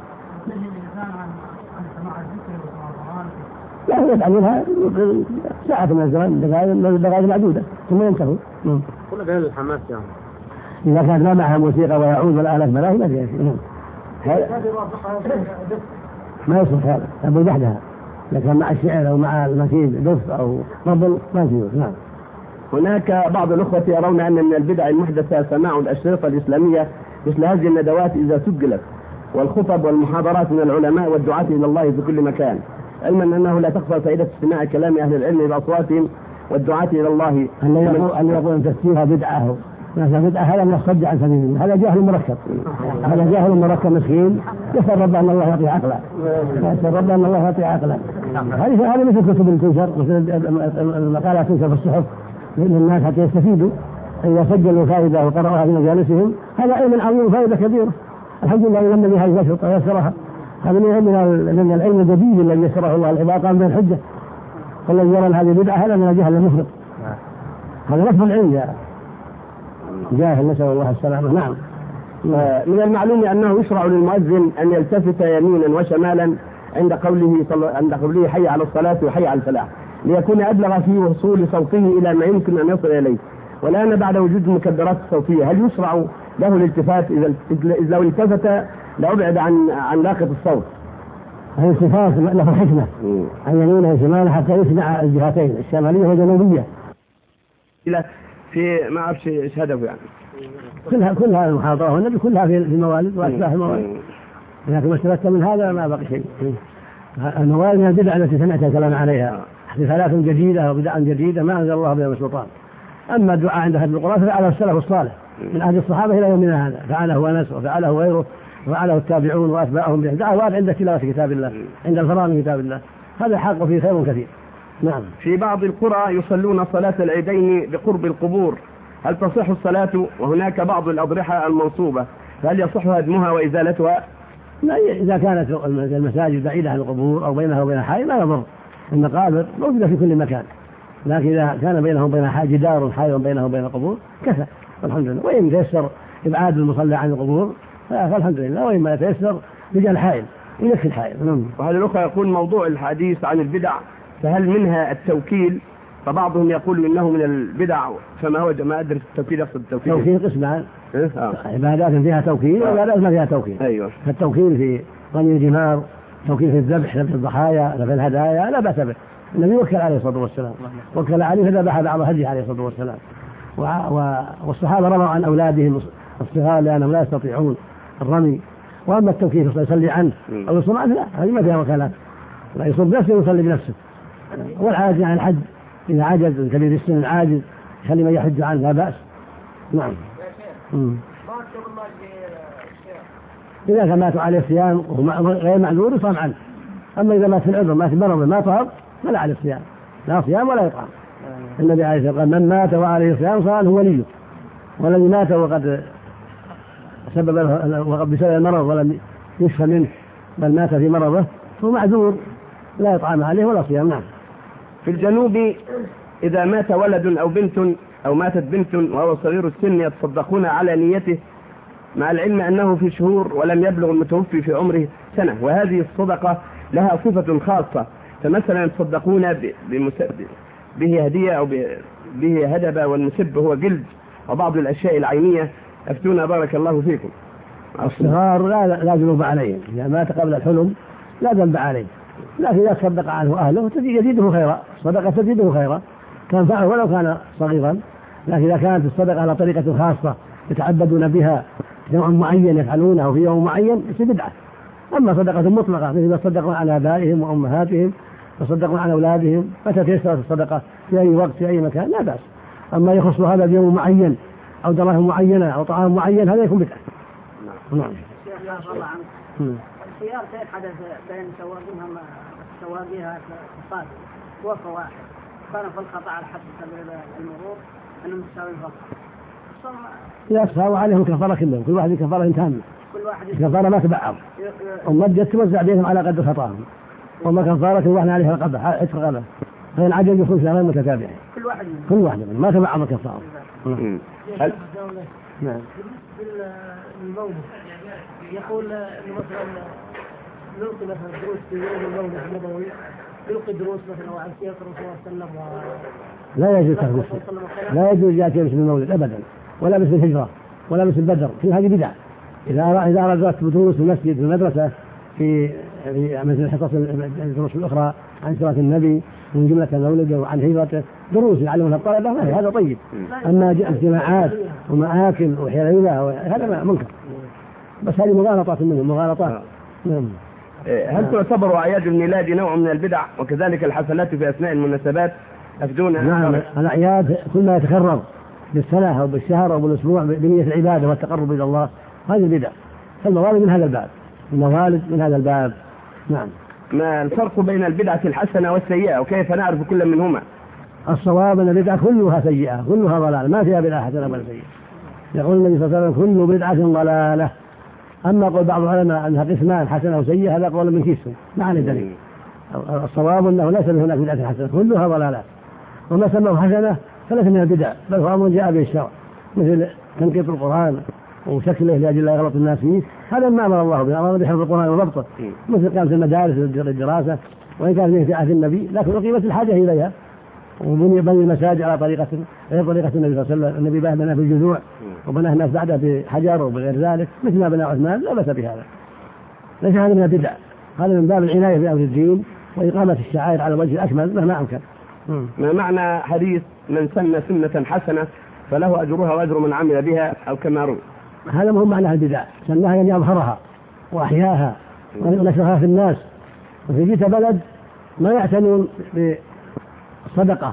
لا يتعلمها ساعة من الزمان دقائق معدودة ثم ينتهوا. كل هذا الحماس يعني إذا كانت ما معها موسيقى ويعود والآلات ملاهي ما فيها شيء. ما يصلح هذا أبو بحدها، لكن مع الشعر أو مع المكيد دف أو ربل ما فيه. نعم. هناك بعض الأخوة يرون أن من البدع المحدثة سماع الأشرطة الإسلامية مثل هذه الندوات إذا سجلت، والخطب والمحاضرات من العلماء والدعاة إلى الله في كل مكان، علما أنه لا تخفى فائدة استماع كلام أهل العلم بأصواتهم والدعاة إلى الله. أن يقول تفسيرها بدعة بدعة هذا من الصد عن سبيل الله، هذا جاهل مركب، هذا جاهل مركب مسكين يسأل رب أن الله يعطيه عقلا، يسأل رب أن الله يعطيه عقلا. هذه مثل كتب تنشر، مثل المقالات تنشر في الصحف للناس حتى يستفيدوا، إذا سجلوا فائدة وقرأوها في مجالسهم هذا علم عظيم فائدة كبيرة. الحمد لله لم يهي الأشرطة ويسرها، هذا من العلم الجديد الذي يسره الله العباد قام بالحجة، والذي يرى هذه بدعة هذا من الجهل المفرط، هذا لفظ العلم يا جاهل نسأل الله السلامة. نعم. من المعلوم أنه يشرع للمؤذن أن يلتفت يمينا وشمالا عند قوله حي على الصلاة وحي على الفلاح، ليكون أبلغ في وصول صوته إلى ما يمكن أن يصل إليه. والآن بعد وجود المكبرات الصوتية هل يشرع له الالتفات؟ إذا لو التفت لأبعد عن لاقة الصوت. الالتفات له حكمة عن يمينه وشماله حتى يسمع الجهتين الشمالية والجنوبية. في ما أعرف إيش هدفه يعني. كلها المحاضرة والنبي كلها في الموالد وأشباه الموالد، لكن ما استفدت من هذا ما بقي شيء. الموالد من البدع التي سمعت الكلام عليها، احتفالات جديدة وبدع جديدة ما أنزل الله بها من سلطان. أما الدعاء عند أهل القرآن ففعله السلف الصالح من أهل الصحابة إلى يومنا هذا، فعله أنس وفعله غيره وفعله التابعون وأتباعهم به، دعوات عند تلاوة كتاب الله، عند الفراغ من كتاب الله، هذا حق فيه خير كثير. نعم. في بعض القرى يصلون صلاة العيدين بقرب القبور، هل تصح الصلاة؟ وهناك بعض الأضرحة المنصوبة فهل يصح هدمها وإزالتها؟ لا، إذا كانت المساجد بعيدة عن القبور أو بينها وبين حي لا يضر، المقابر موجودة في كل مكان، لكن إذا كان بينهم وبين حي جدار حائل بينه وبين القبور كفى الحمد لله. وإن تيسر إبعاد المصلى عن القبور فالحمد لله، وإما يتيسر رجال حائل يكفي الحائل. وهذا الأخوة يقول موضوع الحديث عن البدع فهل منها التوكيل؟ فبعضهم يقول إنه من البدع، فما هو ما أدرك التوكيل يقصد التوكيل؟ توكيل قسمان، عبادات فيها توكيل وعبادات ما فيها توكيل. أيوة. فالتوكيل في رمي الجمار، توكيل في الذبح، ذبح الضحايا، ذبح الهدايا لا بأس به. النبي وكل عليه الصلاة والسلام، وكل عليه فذبح بعض هديه عليه الصلاة والسلام. والصحابة رموا عن أولادهم الصغار لأنهم لا يستطيعون الرمي. وأما التوكيل يصلي عنه أو يصوم عنه لا، هذه ما فيها وكالات، لا يصوم بنفسه ويصلي بنفسه. والعاجز عن الحج إذا عجز كبير السن العاجز يخلي من يحج عنه لا بأس. نعم. إذا كان ماتوا عليه الصيام وهو غير معذور يصام عنه. أما إذا مات في العذر مات في مرض ما طهر فلا عليه الصيام، لا صيام ولا إطعام. النبي عليه الصلاة والسلام من مات وعليه الصيام صار هو وليه، والذي مات وقد بسبب المرض ولم يشفى منه بل مات في مرضه هو معذور لا إطعام عليه ولا صيام. نعم. في الجنوب إذا مات ولد أو بنت أو ماتت بنت وهو صغير السن يتصدقون على نيته مع العلم أنه في شهور ولم يبلغ المتوفي في عمره سنة، وهذه الصدقة لها صفة خاصة، فمثلا يتصدقون به هدية أو به هدبة، والمسب هو جلد وبعض الأشياء العينية. أفتونا بارك الله فيكم. الصغار لا جنوب عليهم، إذا مات قبل الحلم لا ذنب عليه، لكن إذا تصدق عنه أهله يزيده خيرا، الصدقة تزيده خيرا تنفعه ولو كان صغيرا. لكن إذا كانت الصدقة على طريقة خاصة يتعبدون بها نوع معين يفعلونه في يوم معين يصير بدعة. أما صدقة مطلقة مثل ما يصدقون على آبائهم وأمهاتهم يصدقون على أولادهم متى تيسرت الصدقة في أي وقت في أي مكان لا بأس. أما يخص هذا بيوم معين أو دراهم معينة أو طعام معين هذا يكون بدعة. نعم. الخيار كيف حدث بين سواقيها الصادق توفى واحد كان في الخطأ على حد المرور أنهم يساوي الفضل يساوي عليهم كفارة كلهم، كل واحد كفارة تامة، كل واحد كفارة ما تبعض ومد توزع بينهم على قدر خطاهم، وما كفارة كل واحد عليها القدر عتق غلة، فإن عجل يكون شهرين متتابعين كل واحد ما تبعض الكفارة. نعم. بالمولد يقول إنه مثلا نلقي مثلا دروس في يوم المولد النبوي، نلقي دروس مثلا عن سيرة الرسول صلى الله عليه وسلم لا يجوز تخصص، لا يجوز يأتي باسم المولد أبدا، ولا باسم الهجرة ولا باسم البدر، كل هذه بدعة. إذا أردت دروس في المسجد في المدرسة في مثل الحصص الدروس الأخرى عن سيرة النبي من جملة المولد وعن هجرته دروس يعلمونها الطلبة هذا طيب. أما اجتماعات ومآكل وحليلة هذا منكر، بس هذه مغالطات منهم مغالطات. هل تعتبر أعياد الميلاد نوع من البدع وكذلك الحفلات في أثناء المناسبات؟ أفدونا. نعم، الأعياد كل ما يتكرر بالسنة أو بالشهر أو بالأسبوع بنية العبادة والتقرب إلى الله هذه البدع، فالموالد من هذا الباب، الموالد من هذا الباب. نعم. ما الفرق بين البدعة الحسنة والسيئة وكيف نعرف كل منهما؟ الصواب أن البدعة كلها سيئة كلها ضلالة، ما فيها بدعة حسنة ولا سيئة. يقول النبي صلى الله عليه وسلم كل بدعة ضلالة. أما قول بعض العلماء أنها قسمان حسنة وسيئة هذا قول من كيسهم ما عليه دليل. الصواب أنه ليس من هناك بدعة حسنة كلها ضلالات، وما سماه حسنة فليس من البدع بل هو أمر جاء به الشرع مثل تنقيط القرآن وشكله لأجل لا يغلط الناس فيه، هذا ما أمر الله به، أمر بحفظ القرآن وضبطه مثل قامت المدارس للدراسة وإن كانت في عهد النبي لكن أقيمت الحاجة إليها وبني المساجد على طريقة غير طريقة النبي صلى الله عليه وسلم. النبي بنى في الجذوع وبنى الناس بعده بحجر وبغير ذلك مثل ما بنى عثمان لا بأس بهذا، ليس هذا من البدع، هذا من باب العناية بأمر الدين وإقامة الشعائر على الوجه الأكمل مهما أمكن. ما معنى حديث من سن سنة حسنة فله أجرها وأجر من عمل بها أو كما روي؟ هذا مهم معنى البدع، سنها يعني أظهرها وأحياها ونشرها في الناس. وفي جيت بلد ما يعتنون بالصدقة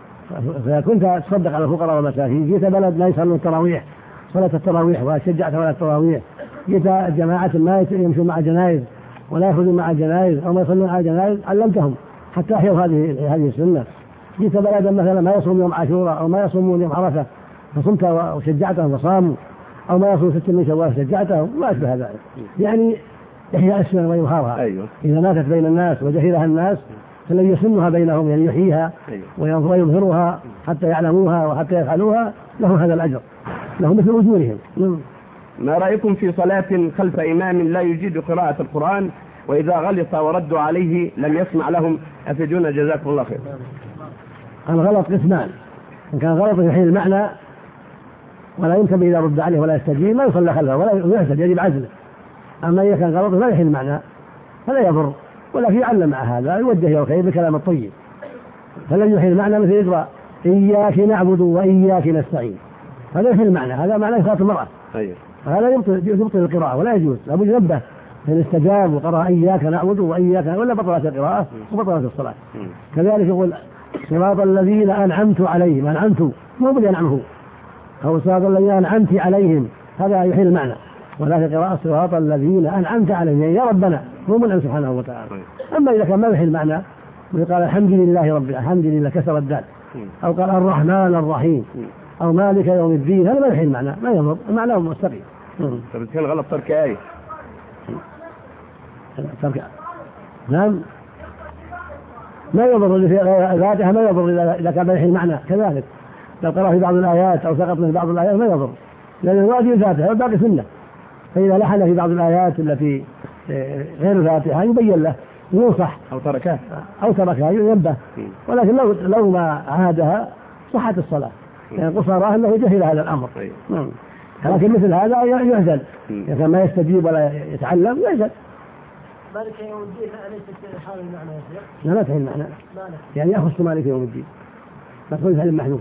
فكنت تصدق على الفقراء والمساكين، جيت بلد لا يصلون التراويح صلاة التراويح وشجعت على التراويح، جيت جماعة ما يمشون مع الجنائز ولا يخرجون مع الجنائز أو ما يصلون على الجنائز علمتهم حتى أحيوا هذه السنة. جيت بلدا مثلا ما يصوم يوم عاشوراء أو ما يصومون يوم عرفة فصمت وشجعتهم فصاموا، أو ما يصوم 6 من شوال شجعتهم ما أشبه ذلك، يعني إحياء السنة وإظهارها. أيوة. إذا ماتت بين الناس وجهلها الناس فالذي يسنها بينهم يعني يحييها ويظهرها حتى يعلموها وحتى يفعلوها له هذا الأجر، له مثل أجورهم. ما رأيكم في صلاة خلف إمام لا يجيد قراءة القرآن وإذا غلط وردوا عليه لم يسمع لهم؟ أفيدونا جزاكم الله خير. الغلط قسمان، إن كان غلط يحيل المعنى ولا ينتبه إذا رد عليه ولا يستجيب ما يصلى خلفه ولا يحسد، يجب عزله. أما إذا كان غلط لا يحيل المعنى فلا يضر، ولكن يعلم مع هذا يوجه إلى الخير بكلام الطيب. فلن يحيل المعنى مثل يقرأ إياك نعبد وإياك نستعين، هذا يحيل المعنى، هذا معنى إخلاص المرأة. هذا يبطل القراءة ولا يجوز. لابد ينبه إن استجاب وقرأ إياك نعبد وإياك ولا بطلت القراءة وبطلت الصلاة. كذلك يقول صراط الذين أنعمت عليهم، أنعمت مو بدي أنعمه، أو صراط الذين أنعمت عليهم، هذا يحيل المعنى. ولكن قراءة صراط الذين أنعمت عليهم يعني يا ربنا مو من سبحانه وتعالى. أما إذا كان ما يحيل المعنى ويقال الحمد لله رب الحمد لله كسر الدال، أو قال الرحمن الرحيم أو مالك يوم الدين، هذا ما يحيل المعنى، ما يضر، المعنى مستقيم. فبتكون غلط ترك آية. نعم ما يضر اللي في ذاتها، ما يضر إذا كان يحيل المعنى. كذلك لو قرأ في بعض الآيات أو سقط من بعض الآيات ما يضر، لأن الواجب ذاتها والباقي سنة. فإذا لحن في بعض الآيات التي غير الفاتحة يبين له ينصح أو تركها ينبه، ولكن لو ما عادها صحت الصلاة، يعني قصاراه أنه جهل هذا الأمر. لكن مثل هذا يعزل، إذا كان ما يستجيب ولا يتعلم يعزل. مالك يوم الدين ليست حال المعنى يا شيخ؟ لا تحل المعنى، يعني يخص مالك يوم الدين، ما تقول فعل محذوف.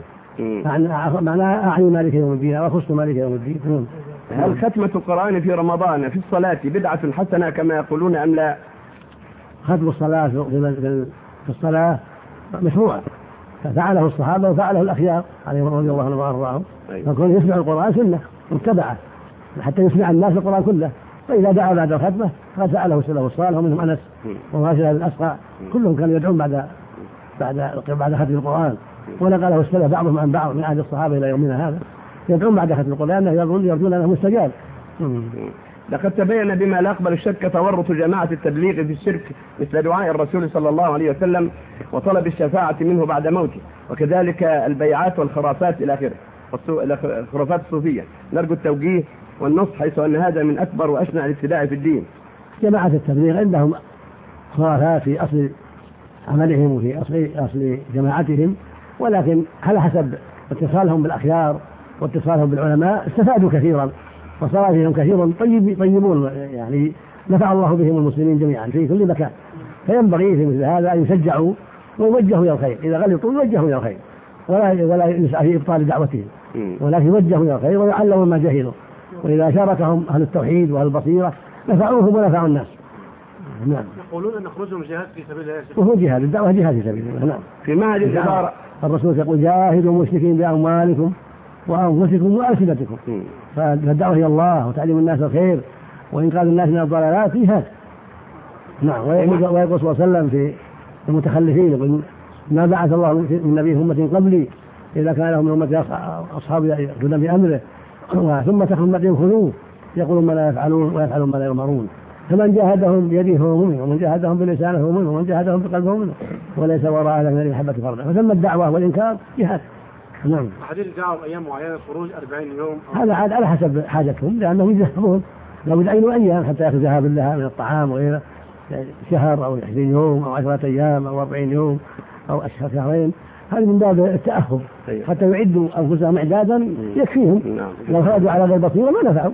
معناه أعني مالك يوم الدين أو أخص مالك يوم الدين. هل ختمة القرآن في رمضان في الصلاة بدعة حسنة كما يقولون أم لا؟ ختم الصلاة في الصلاة مشروع، ففعله الصحابة وفعله الأخيار عليهم رضي الله عنهم وأرضاهم. فكون يسمع القرآن سنة متبعة حتى يسمع الناس القرآن كله، فإذا دعا بعد الختمة فقد فعله السلف الصالح ومنهم أنس وماشي الأسقى، كلهم كانوا يدعون بعد ختم القرآن. ونقله السلف بعضهم عن بعض من عهد الصحابة إلى يومنا هذا يدعون بعد ختم القرآن يرجون أنه مستجاب. لقد تبين بما لا يقبل الشك تورط جماعة التبليغ في الشرك مثل دعاء الرسول صلى الله عليه وسلم وطلب الشفاعة منه بعد موته، وكذلك البيعات والخرافات إلى آخره، الخرافات الصوفية. نرجو التوجيه والنصح حيث أن هذا من أكبر وأشنع الابتداع في الدين. جماعة التبليغ عندهم خرافات في أصل عملهم وفي أصل جماعتهم، ولكن على حسب اتصالهم بالأخيار واتصالهم بالعلماء استفادوا كثيرا وصار فيهم كثير طيبون، يعني نفع الله بهم المسلمين جميعا في كل مكان. فينبغي في مثل هذا أن يشجعوا ويوجهوا إلى الخير، إذا غلطوا يوجهوا إلى الخير ولا يسعى في إبطال دعوتهم، ولكن يوجهوا إلى الخير ويعلموا ما جهلوا، وإذا شاركهم أهل التوحيد وأهل البصيرة نفعوهم ونفعوا الناس. نعم. يقولون أن نخرجهم جهاد في سبيل الله. وهو جهاد، الدعوة جهاد في سبيل الله. نعم. في معهد الإدارة الرسول يقول جاهدوا المشركين بأموالكم وأنفسكم وألسنتكم. فالدعوة إلى الله وتعليم الناس الخير وإنقاذ الناس من الضلالات جهاد. نعم. ويقول صلى الله عليه وسلم في المتخلفين يقول ما بعث الله من نبي أمة قبلي إذا كان لهم من أمة أصحاب يأخذون بأمره ثم تخرج أمتهم خذوه يقولون ما لا يفعلون ويفعلون ما لا يؤمرون. فمن جاهدهم بيده هو مؤمن، ومن جاهدهم بلسانه هو مؤمن، ومن جاهدهم بقلبه مؤمن، وليس وراء ذلك من المحبة فردا. فثم الدعوة والإنكار جهاد. نعم. حديث دعوة أيام معينة الخروج 40 يوم. هذا عاد على حسب حاجتهم، لأنهم يذهبون لو يعينوا أيام حتى يأخذ ذهاب لها من الطعام وغيره، شهر أو 20 يوم أو 10 أيام أو 40 يوم أو أشهر شهرين، هذا من باب التأهب حتى يعدوا أنفسهم إعدادا يكفيهم. لو خرجوا على غير بصيرة ما نفعوا.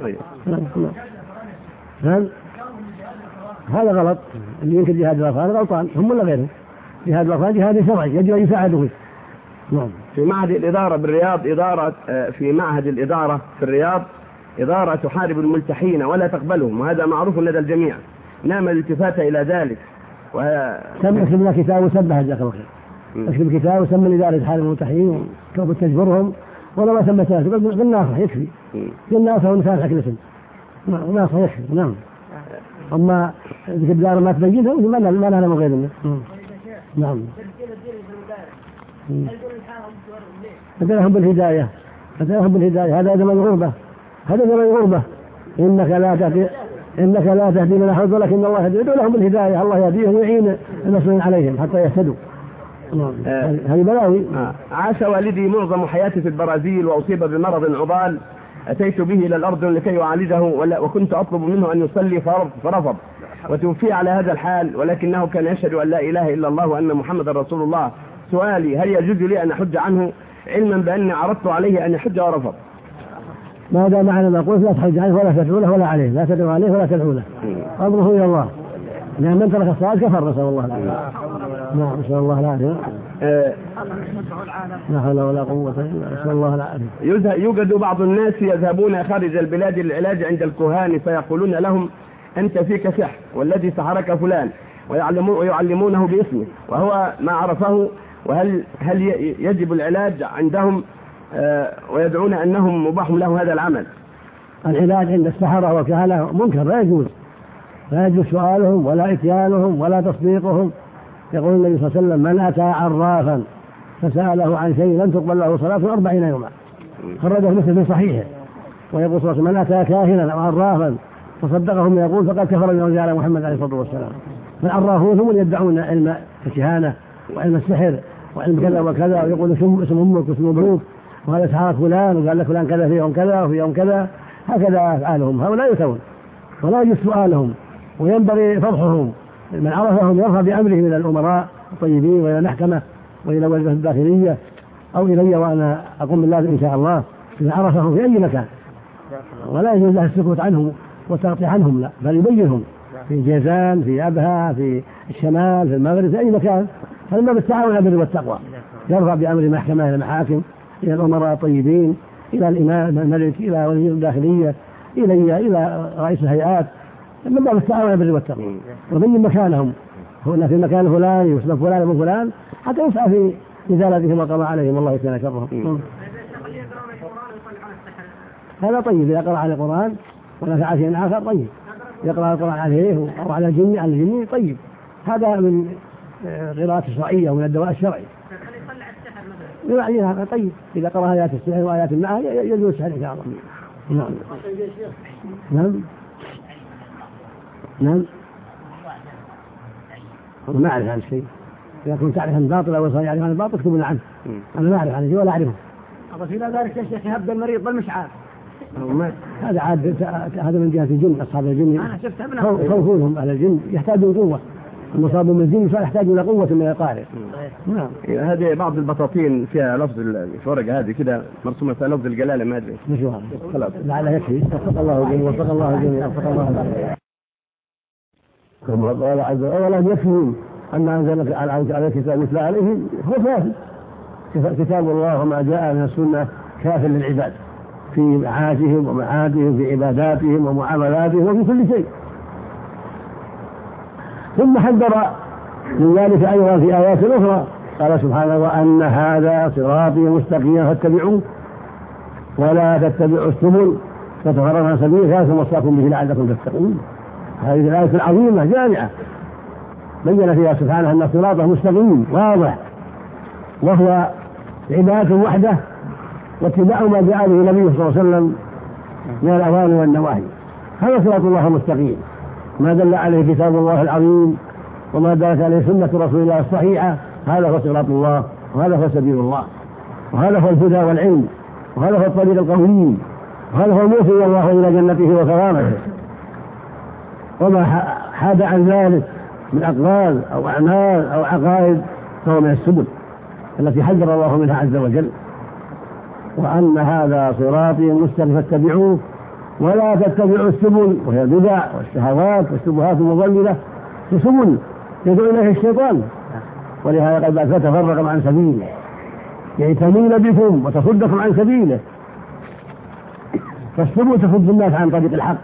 هذا غلط. اللي ينكر جهاد الأطفال غلطان، هم ولا غيرهم. جهاد الأطفال جهاد شرعي يجب أن يساعدوا فيه. نعم. في معهد الإدارة بالرياض في معهد الإدارة في الرياض إدارة تحارب الملتحين ولا تقبلهم، وهذا معروف لدى الجميع. نعم الالتفات إلى ذلك. اكتب لنا كتاب وسبها جزاك الله خير. اكتب كتاب وسمى الإدارة تحارب الملتحين كيف تجبرهم، ولا ما سمى ثلاثة بالناصح يكفي. بالناصح ونفاس حق الاسم ناصح يكفي. نعم. أما الإدارة ما تبينها ما نعلم غير منه. نعم. أدلهم بالهداية هذا زمن الغربة، إنك لا تهدي من أحببت ولكن الله يهدي. ادعو لهم بالهداية، الله يهديهم ويعين المسؤولين عليهم حتى يهتدوا. هذه بلاوي. عاش والدي معظم حياتي في البرازيل وأصيب بمرض عضال أتيت به إلى الأردن لكي أعالجه وكنت أطلب منه أن يصلي فرفض وتوفي على هذا الحال، ولكنه كان يشهد أن لا إله إلا الله وأن محمد رسول الله. سؤالي: هل يجوز لي أن أحج عنه علما بأني عرضت عليه أن يحج ورفض؟ ما دام معنى ما قلت لا تحج عنه ولا تدعو له ولا عليه، لا تدعو عليه ولا تدعو له، أمره إلى الله، لأن من ترك الصلاة كفر، نسأل الله العافية. نعم، نسأل الله العافية. لا حول ولا قوة إلا نسأل الله العافية. يوجد بعض الناس يذهبون خارج البلاد للعلاج عند الكهان، فيقولون لهم: أنت فيك سحر والذي سحرك فلان، ويعلمونه باسمه وهو ما عرفه. هل يجب العلاج عندهم ويدعون أنهم مباح له هذا العمل؟ العلاج عند السحرة والكهنة منكر، لا يجوز سؤالهم ولا إتيانهم ولا تصديقهم. يقول النبي صلى الله عليه وسلم: من أتى عرافا فسأله عن شيء لن تقبل له صلاة 40 يوما، خرجه مسلم في صحيحه. ويقول صلى الله عليه وسلم: من أتى كاهنا أو عرافا فصدقهم يقول فقد كفر بما جاء محمد عليه الصلاة والسلام. فالعرافون هم اللي يدعون علم الكهانة وعلم السحر وعلم كذا وكذا، ويقول اسم أمك واسم أبوك، وهذا سحرك فلان وقال لك فلان كذا في يوم كذا وفي يوم كذا. هكذا أفعالهم، هؤلاء يتون ولا يجوز سؤالهم، وينبغي فضحهم. من عرفهم يرفع بأمره إلى الأمراء الطيبين وإلى المحكمة وإلى وزارة الداخلية أو إلي، وأنا أقوم باللازم إن شاء الله إذا عرفهم في أي مكان. ولا يجوز له السكوت عنهم والتغطية عنهم، لا، بل يبينهم في جيزان، في أبها، في الشمال، في المغرب، في أي مكان. هذا ما بالتعاون على البر والتقوى، يرفع بأمر المحكمة إلى المحاكم، إلى الأمراء الطيبين، إلى الإمام الملك، إلى وزير الداخلية، إلى رئيس الهيئات، من باب التعاون على البر والتقوى، ومن مكانهم هنا في المكان الفلاني يسلم فلان من فلان حتى يسعى في إزالتهم وقضاء عليهم، الله يكفينا شرهم. هذا طيب إذا قرأ على القرآن ونفع شيء آخر، طيب يقرأ القرآن عليه أو على الجن طيب، هذا من قراءة الشرعية ومن الدواء الشرعي. يعني هذا طيب إذا قرأ آيات السحر وآيات المعاه يجوز السحر إن شاء الله. نعم نعم نعم. ما أعرف عن شيء، إذا كنت تعرف عن باطل أو يعرف عن الباطل اكتبنا عنه. أنا ما أعرف عن شيء ولا أعرفه. أضف إلى ذلك يا شيخ يهب المريض بالمشعار، هذا عاد هذا من جهة الجن، أصحاب الجن خوفونهم على الجن، يحتاجون قوة، المصاب من الجن يحتاج إلى قوة من القارئ. نعم. هذه بعض البطاطين فيها لفظ الورقة هذه كده مرسومة فيها لفظ الجلالة، ما أدري. مش واضح. خلاص. لعله يكفي. وفق الله الجميع، وفق الله الجميع، وفق الله الجميع. كما قال عز وجل: أولا يكفيهم أن أنزل على كتاب مثل عليهم، هو كافي. كتاب الله وما جاء من السنة كاف للعباد في معاشهم ومعادهم، في عباداتهم ومعاملاتهم وفي كل شيء. ثم حذر من ذلك أيضا في آيات أخرى، قال سبحانه: وأن هذا صراطي مستقيما فاتبعوه ولا تتبعوا السبل فتفرق عن سبيله ذلكم وصاكم به لعلكم تتقون. هذه الآية العظيمة جامعة بين فيها سبحانه أن صراطه مستقيم واضح، وهو عبادة وحده واتباع ما جاء به النبي صلى الله عليه وسلم من الأوامر والنواهي. هذا صراط الله المستقيم، ما دل عليه كتاب الله العظيم وما دلت عليه سنة رسول الله الصحيحة. هذا هو صراط الله، وهذا هو سبيل الله، وهذا هو الهدى والعلم، وهذا هو الطريق القويم، وهذا هو الموصل الله إلى جنته وكرامته. وما حاد عن ذلك من أقوال أو أعمال أو عقائد فهو من السبل التي حذر الله منها عز وجل. وأن هذا صراطي مستقيم فاتبعوه ولا تتبعوا السبل، وهي البدع والشهوات والشبهات المضللة، سبل يدعو إليه الشيطان، ولهذا قد فتفرق عن سبيله، يعني تميل بكم وتصدكم عن سبيله. فالسبل تصد الناس عن طريق الحق،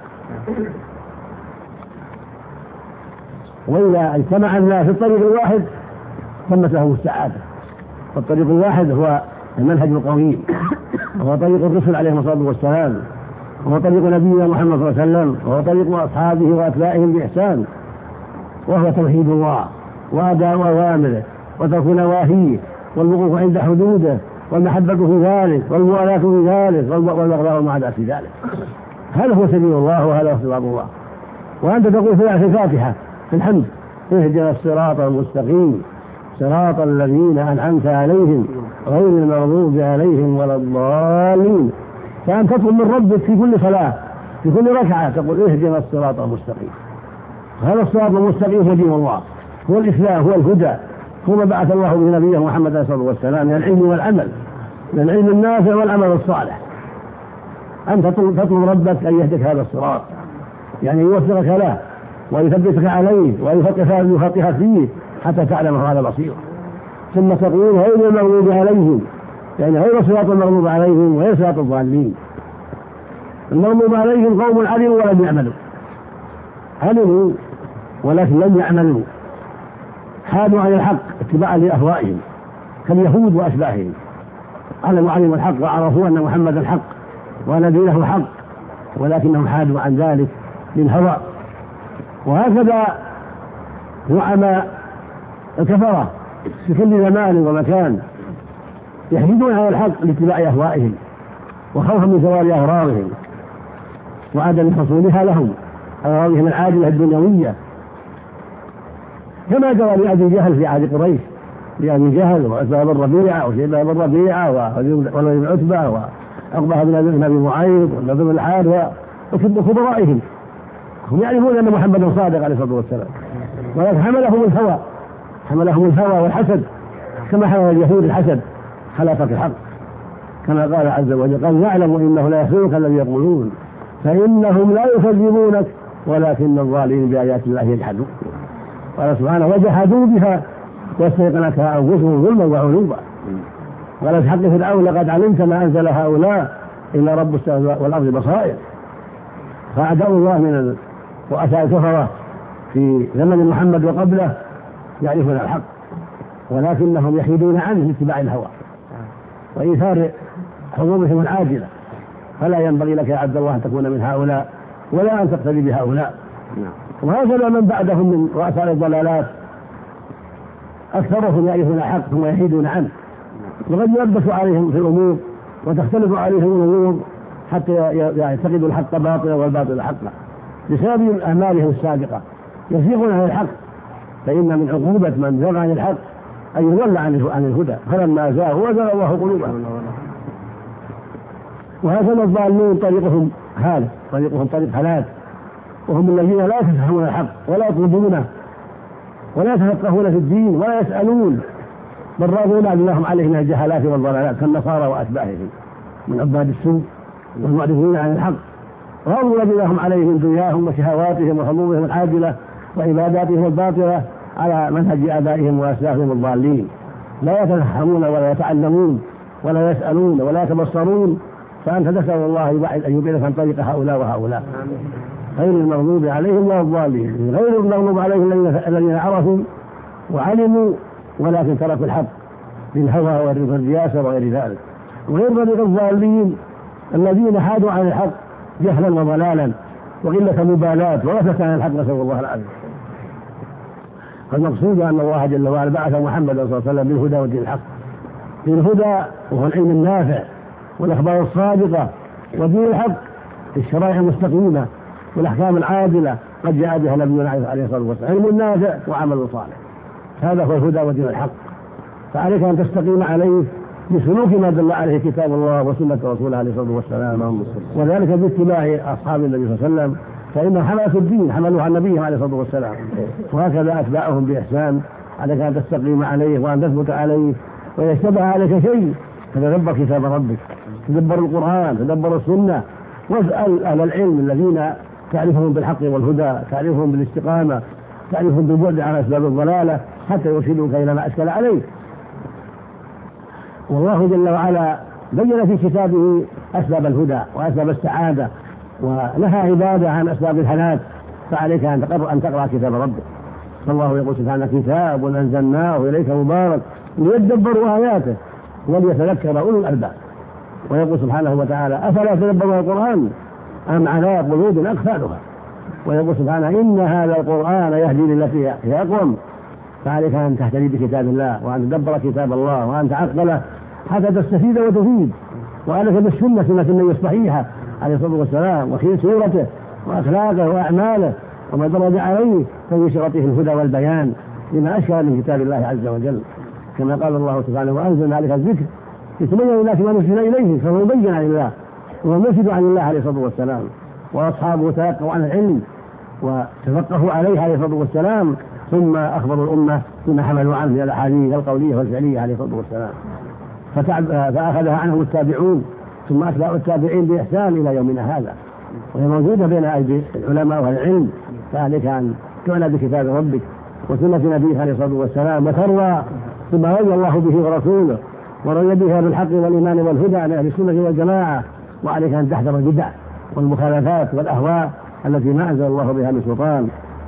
وإذا اجتمع الناس في الطريق الواحد تمت له السعادة. والطريق الواحد هو المنهج القويم، وهو طريق الرسل عليهم الصلاة والسلام، وهو طريق نبينا محمد صلى الله عليه وسلم، وهو طريق أصحابه وأتباعهم بإحسان، وهو توحيد الله وأداء أوامره وترك نواهيه والوقوف عند حدوده والمحبة في ذلك والموالاة في ذلك والبغضاء والمعاداة في ذلك. هذا هو سبيل الله وهذا هو صراط الله. وأنت تقول في الفاتحة في الحمد: اهدنا الصراط المستقيم صراط الذين أنعمت عليهم غير المغضوب عليهم ولا الضالين. فأنت تطلب من ربك في كل صلاة في كل ركعة تقول اهدنا الصراط المستقيم. هذا الصراط المستقيم هو دين الله، هو الإسلام، هو الهدى، هو ما بعث الله به نبيه محمد صلى الله عليه وسلم من العلم والعمل، من العلم النافع والعمل الصالح. أنت تطلب ربك أن يهدك هذا الصراط، يعني يوفقك له ويثبتك عليه ويفقهك فيه حتى تعلم على بصيرة. ثم تقول غير المغضوب عليهم، يعني غير صراط المغضوب عليهم وغير صراط الضالين. المغضوب عليهم قوم علموا ولم يعملوا، علموا ولكن لم يعملوا، حادوا عن الحق اتباعا لأهوائهم كاليهود وأشباههم. علموا الحق وعرفوا أن محمدا حق وأن دينه حق، ولكنهم حادوا عن ذلك للهوى. وهكذا زعماء الكفرة في كل زمان ومكان يحيدون على الحق لاتباع أهوائهم وخوفا من زوال أغراضهم وعدم حصولها لهم، أغراضهم العاجلة الدنيوية، كما جرى لأبي جهل في عهد قريش، لأبي جهل وعتبة بن ربيعة وشيبة بن ربيعة ووليد بن عتبة وعقبة بن أبي معيط والنضر بن الحارث وكبرائهم. هم يعرفون أن محمدا صادق عليه الصلاة والسلام، ولكن حملهم الهوى والحسد، كما حمل اليهود الحسد خلافة الحق، كما قال عز وجل قال يعلم إنه لا يحزنك الذي يقولون فإنهم لا يكذبونك ولكن الظالمين بآيات الله يجحدون. قال سبحانه وجحدوا بها واستيقنتها أنفسهم ظلما وعلوا. قال في حق فرعون لقد علمت ما أنزل هؤلاء إلا رب السماوات والأرض بصائر. فأعداء الله من رؤساء الكفرة في زمن محمد وقبله يعرفون الحق، ولكنهم يحيدون عنه لاتباع الهوى وإيثار حظوظهم العاجلة. فلا ينبغي لك يا عبد الله أن تكون من هؤلاء ولا أن تقتدي بهؤلاء. وهكذا من بعدهم من رؤساء الضلالات أكثرهم يعرفون الحق ثم يحيدون عنه، وقد يلبس عليهم في الأمور وتختلف عليهم الأمور حتى يعتقدوا الحق باطلا والباطل حقا بسبب أعمالهم السابقة، يزيغون عن الحق. فإن من عقوبة من زاغ عن الحق أن يضل عن الهدى، فلما زاغوا وزاغ الله قلوبهم. وهكذا الضالون طريقهم هالك، طريقهم طريق هلاك، وهم الذين لا يفهمون الحق ولا يطلبونه ولا يتفقهون في الدين ولا يسألون، بل راضون اللهم عليه من الجهالات والضلالات كالنصارى وأتباعهم من عباد السوء والمعرضين عن الحق، راضوا اللهم عليه من دنياهم وشهواتهم وحظوظهم العاجلة وعباداتهم الباطلة على منهج آبائهم وأسلافهم الضالين، لا يتفهمون ولا يتعلمون ولا يسألون ولا يتبصرون. فأنت تسأل الله أن يبعدك عن طريق هؤلاء وهؤلاء، غير المغضوب عليهم ولا الضالين، غير المغضوب عليهم الذين عرفوا وعلموا ولكن تركوا الحق للهوى والرياسة وغير ذلك، وغير طريق الضالين الذين حادوا عن الحق جهلا وضلالا وقلة مبالاة وغفلة عن الحق، نسأل الله العافية. فالمقصود أن الله جل وعلا بعث محمدا صلى الله عليه وسلم بالهدى ودين الحق، بالهدى وهو العلم النافع والأخبار الصادقة، ودين الحق الشرائع المستقيمة والأحكام العادلة قد جاء بها نبينا عليه الصلاة والسلام، علم نافع وعمل صالح. هذا هو الهدى ودين الحق، فعليك أن تستقيم عليه بسلوك ما دل عليه كتاب الله وسنة رسوله عليه الصلاة والسلام، وذلك باتباع أصحاب النبي صلى الله عليه وسلم، فإن حملة الدين حملوها النبي عليه الصلاة والسلام، وهكذا أتباعهم بإحسان. عليك أن تستقيم عليه وأن تثبت عليه، ويشتبه عليك شيء تدبر كتاب ربك، تدبر القرآن، تدبر السنة، واسأل أهل العلم الذين تعرفهم بالحق والهدى، تعرفهم بالاستقامة، تعرفهم بالبعد عن أسباب الضلالة حتى يرشدوك إلى ما أشكل عليك. والله جل وعلا بين في كتابه أسباب الهدى وأسباب السعادة، ونهى عبادة عن أسباب الهلاك، فعليك أن تقرأ كتاب ربك. فالله يقول سبحانه كتاب أنزلناه إليك مبارك ليدبروا آياته وليتذكر أولو الألباب. ويقول سبحانه وتعالى أفلا يتدبرون القرآن أم على قلوب أقفالها. ويقول سبحانه إن هذا القرآن يهدي للتي هي أقوم. فعليك أن تهتدي بكتاب الله وأن تدبر كتاب الله وأن تعقله حتى تستفيد وتفيد. وعليك بالسنة، سنة النبي الصحيحة عليه الصلاة والسلام، وخير سورته وأخلاقه وأعماله وما درج عليه في شرطه الهدى والبيان لما أشكل من كتاب الله عز وجل، كما قال الله سبحانه وأنزلنا عليك الذكر لتبين للناس ما نزل إليه، فهو مبين عن الله وهو مرشد عن الله عليه الصلاة والسلام، وأصحابه تلقوا عن العلم وتفقهوا عليه عليه الصلاة والسلام، ثم أخبروا الأمة بما حملوا عنه من الأحاديث القولية والفعلية عليه الصلاة والسلام، فأخذها عنهم التابعون ثم أتباع التابعين بإحسان إلى يومنا هذا، وهي موجودة بين أيدي العلماء والعلم. فعليك أن تعنى بكتاب ربك وسنة نبيه عليه الصلاة والسلام وتروى بما رضي الله به ورسوله ورضي بها بالحق والإيمان والهدى عن أهل السنة والجماعة. وعليك أن تحذر البدع والمخالفات والأهواء التي ما أنزل الله بها من سلطان،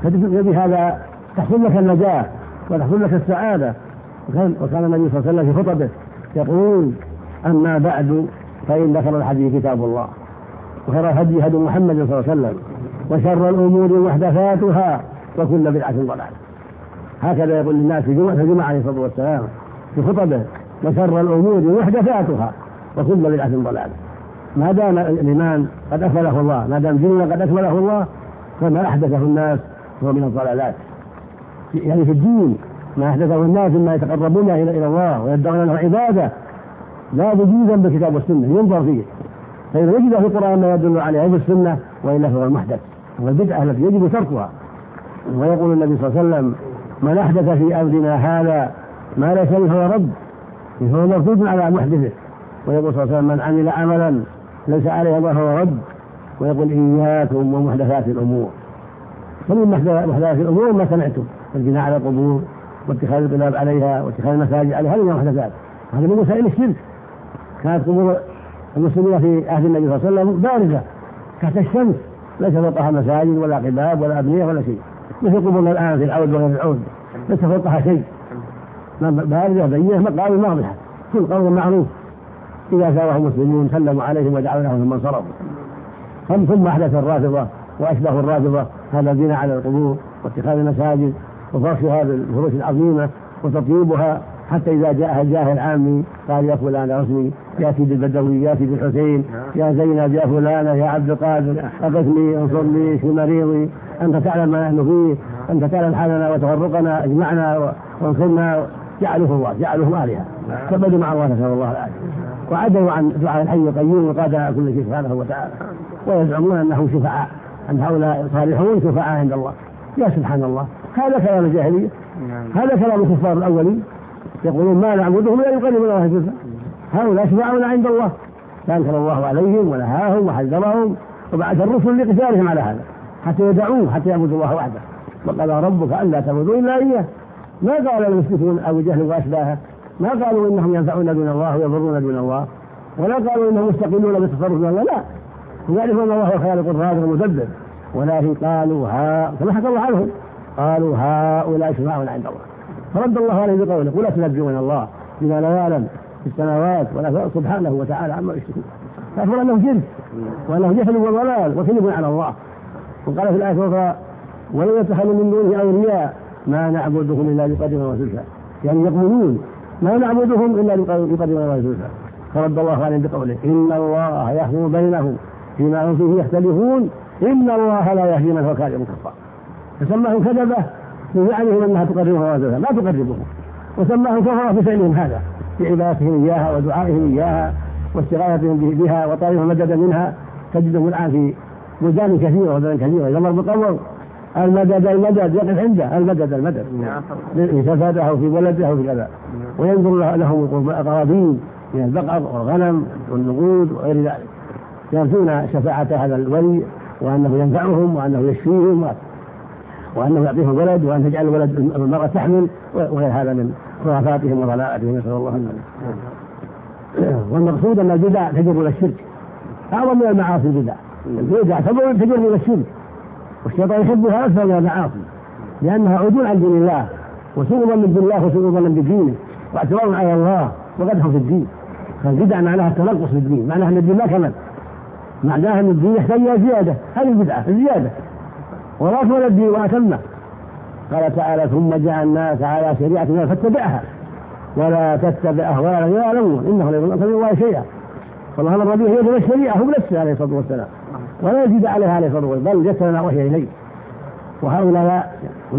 فبهذا تحصل لك النجاة وتحصل لك السعادة. وكان النبي صلى الله عليه وسلم في خطبه يقول: أما بعد فإن ذكر الحديث كتاب الله، وخير الهدي هدي محمد صلى الله عليه وسلم، وشر الأمور محدثاتها، وكل بدعة ضلالة. هكذا يقول للناس في جمعة عليه الصلاة والسلام في خطبه: وشر الأمور محدثاتها، وكل بدعة ضلالة. ما دام الإيمان قد أكمله الله، ما دام ديننا قد أكمله الله، فما أحدثه الناس هو من الضلالات. يعني في الدين ما أحدثه الناس مما يتقربون إلى الله ويدعون له عبادة لا يجوز بالكتاب والسنة، ينظر فيه، فإذا وجد في القرآن ما يدل عليه في السنة، وإلا فهو المحدث والبدعة التي يجب تركها. ويقول النبي صلى الله عليه وسلم: من أحدث في أمرنا هذا ما ليس منه فهو رد، فهو مردود على محدثه. ويقول صلى الله عليه وسلم: من عمل عملا ليس عليه ما فهو رد. ويقول: إياكم ومحدثات الأمور. فمن محدثات الأمور ما سمعتم: البناء على القبور، واتخاذ القلاب عليها، واتخاذ المساجد عليها، هذه محدثات. هذه من وسائل الشرك. كانت قبور المسلمين في عهد النبي صلى الله عليه وسلم بارزة تحت الشمس، ليس فوقها مساجد ولا قباب ولا أبنية ولا شيء، مثل قبورنا الآن في العود وغير العود، ليس فوقها شيء، بارزة بينة مقام واضحة، كل قول معروف. إذا ساواه المسلمون سلموا عليهم ودعوا لهم ثم انصرفوا. ثم أحدث الرافضة وأشبه الرافضة هذا البناء على القبور واتخاذ المساجد وفرشها بالفروش العظيمة وتطيبها، حتى إذا جاء الجاهل العامي قال: يا فلان رسمي، يأتي بالبدوي، يأتي بالحسين، يا زينب، يا فلانة، يا عبد القادر، أغثني، انصرني في مريضي، أنت تعلم ما نحن فيه، أنت تعلم حالنا وتفرقنا، اجمعنا وانصرنا. جعلهم آلهة، كبدوا مع الله نسأل الله العافية، وعدلوا عن دعاء الحي القيوم وقاد كل شيء سبحانه وتعالى، ويزعمون أنهم شفعاء، أن هؤلاء صالحون شفعاء عند الله. يا سبحان الله، هذا كلام الجاهلية، هذا كلام الكفار الأولين، يقولون: ما نعبدهم لا يقربون الله زلفى، هؤلاء شفعاؤنا عند الله. فأنكر الله عليهم ونهاهم وحذرهم وبعث الرسل لقتالهم على هذا حتى يدعوه، حتى يعبدوا الله وحده. وقال: ربك ألا تعبدوا إلا إياه. ما قال المشركون أو جهل وأشباهه، ما قالوا إنهم ينفعون دون الله ويضرون دون الله، ولا قالوا إنهم مستقلون بالتصرف دون الله، لا، يعرفون الله هو الخالق الرازق المدبر، ولكن قالوا كما حكى الله عنهم، قالوا: هؤلاء شفعاؤنا عند الله. فرد الله عليه بقوله: قل أتنبئون الله بما لا يعلم في السماوات ولا سبحانه وتعالى عما يشركون. فأخبر أنه شرك وأنه جهل وضلال وكذب على الله. وقال في الآية الأخرى: ولن يتخذوا من دونه أولياء ما نعبدهم إلا لقدرنا وزلفى، يعني يقولون ما نعبدهم إلا لقدرنا وزلفى. فرد الله عليه بقوله: إن الله يحكم بينهم فيما هم فيه يختلفون، إن الله لا يهدي من هو كاذب كفار. فسماهم كذبة في زعمهم أنها تقربهم وزلفى، ما تقربهم، وسماهم كفرة في فعلهم هذا، في عبادتهم إياها ودعائهم إياها واستغاثتهم بها وطالبهم مددا منها. تجدهم الآن في بلدان كثيرة وبلدان كثيرة إذا مر بقبر المدد يقف عنده المدد في سفاده أو في ولده أو في كذا، وينظر لهم القرابين من البقر والغنم والنقود وغير ذلك، يرجون شفاعة هذا الولي وأنه ينفعهم وأنه يشفيهم وأنه يعطيهم ولد وأن تجعل الولد المرأة تحمل وغير هذا من خرافاتهم وضلالاتهم، نسأل الله العافية. والمقصود أن البدع تجر إلى الشرك أعظم من المعاصي. البدع تجر إلى الشرك، والشيطان يحبها أكثر من المعاصي، لأنها عدول عن دين الله وسوء ظن بالله وسوء ظن بدينه واعتراض على الله وقدح في الدين. فالبدع معناها التنقص في الدين، معناها أن الدين ما كمل، معناها أن الدين يحتاج إلى زيادة. هذه البدعة الزيادة، ولا أكمل الدين وأتمه. قال تعالى: ثم جعلناك على شريعة فاتبعها ولا تتبع أهواء الذين لا يعلمون إنه لا يظن الله شيئا. فالله أمر به يدل الشريعة هو بنفسه عليه الصلاة والسلام، ولا يزيد عليها عليه الصلاة والسلام، بل يسر وحي إليه. وهؤلاء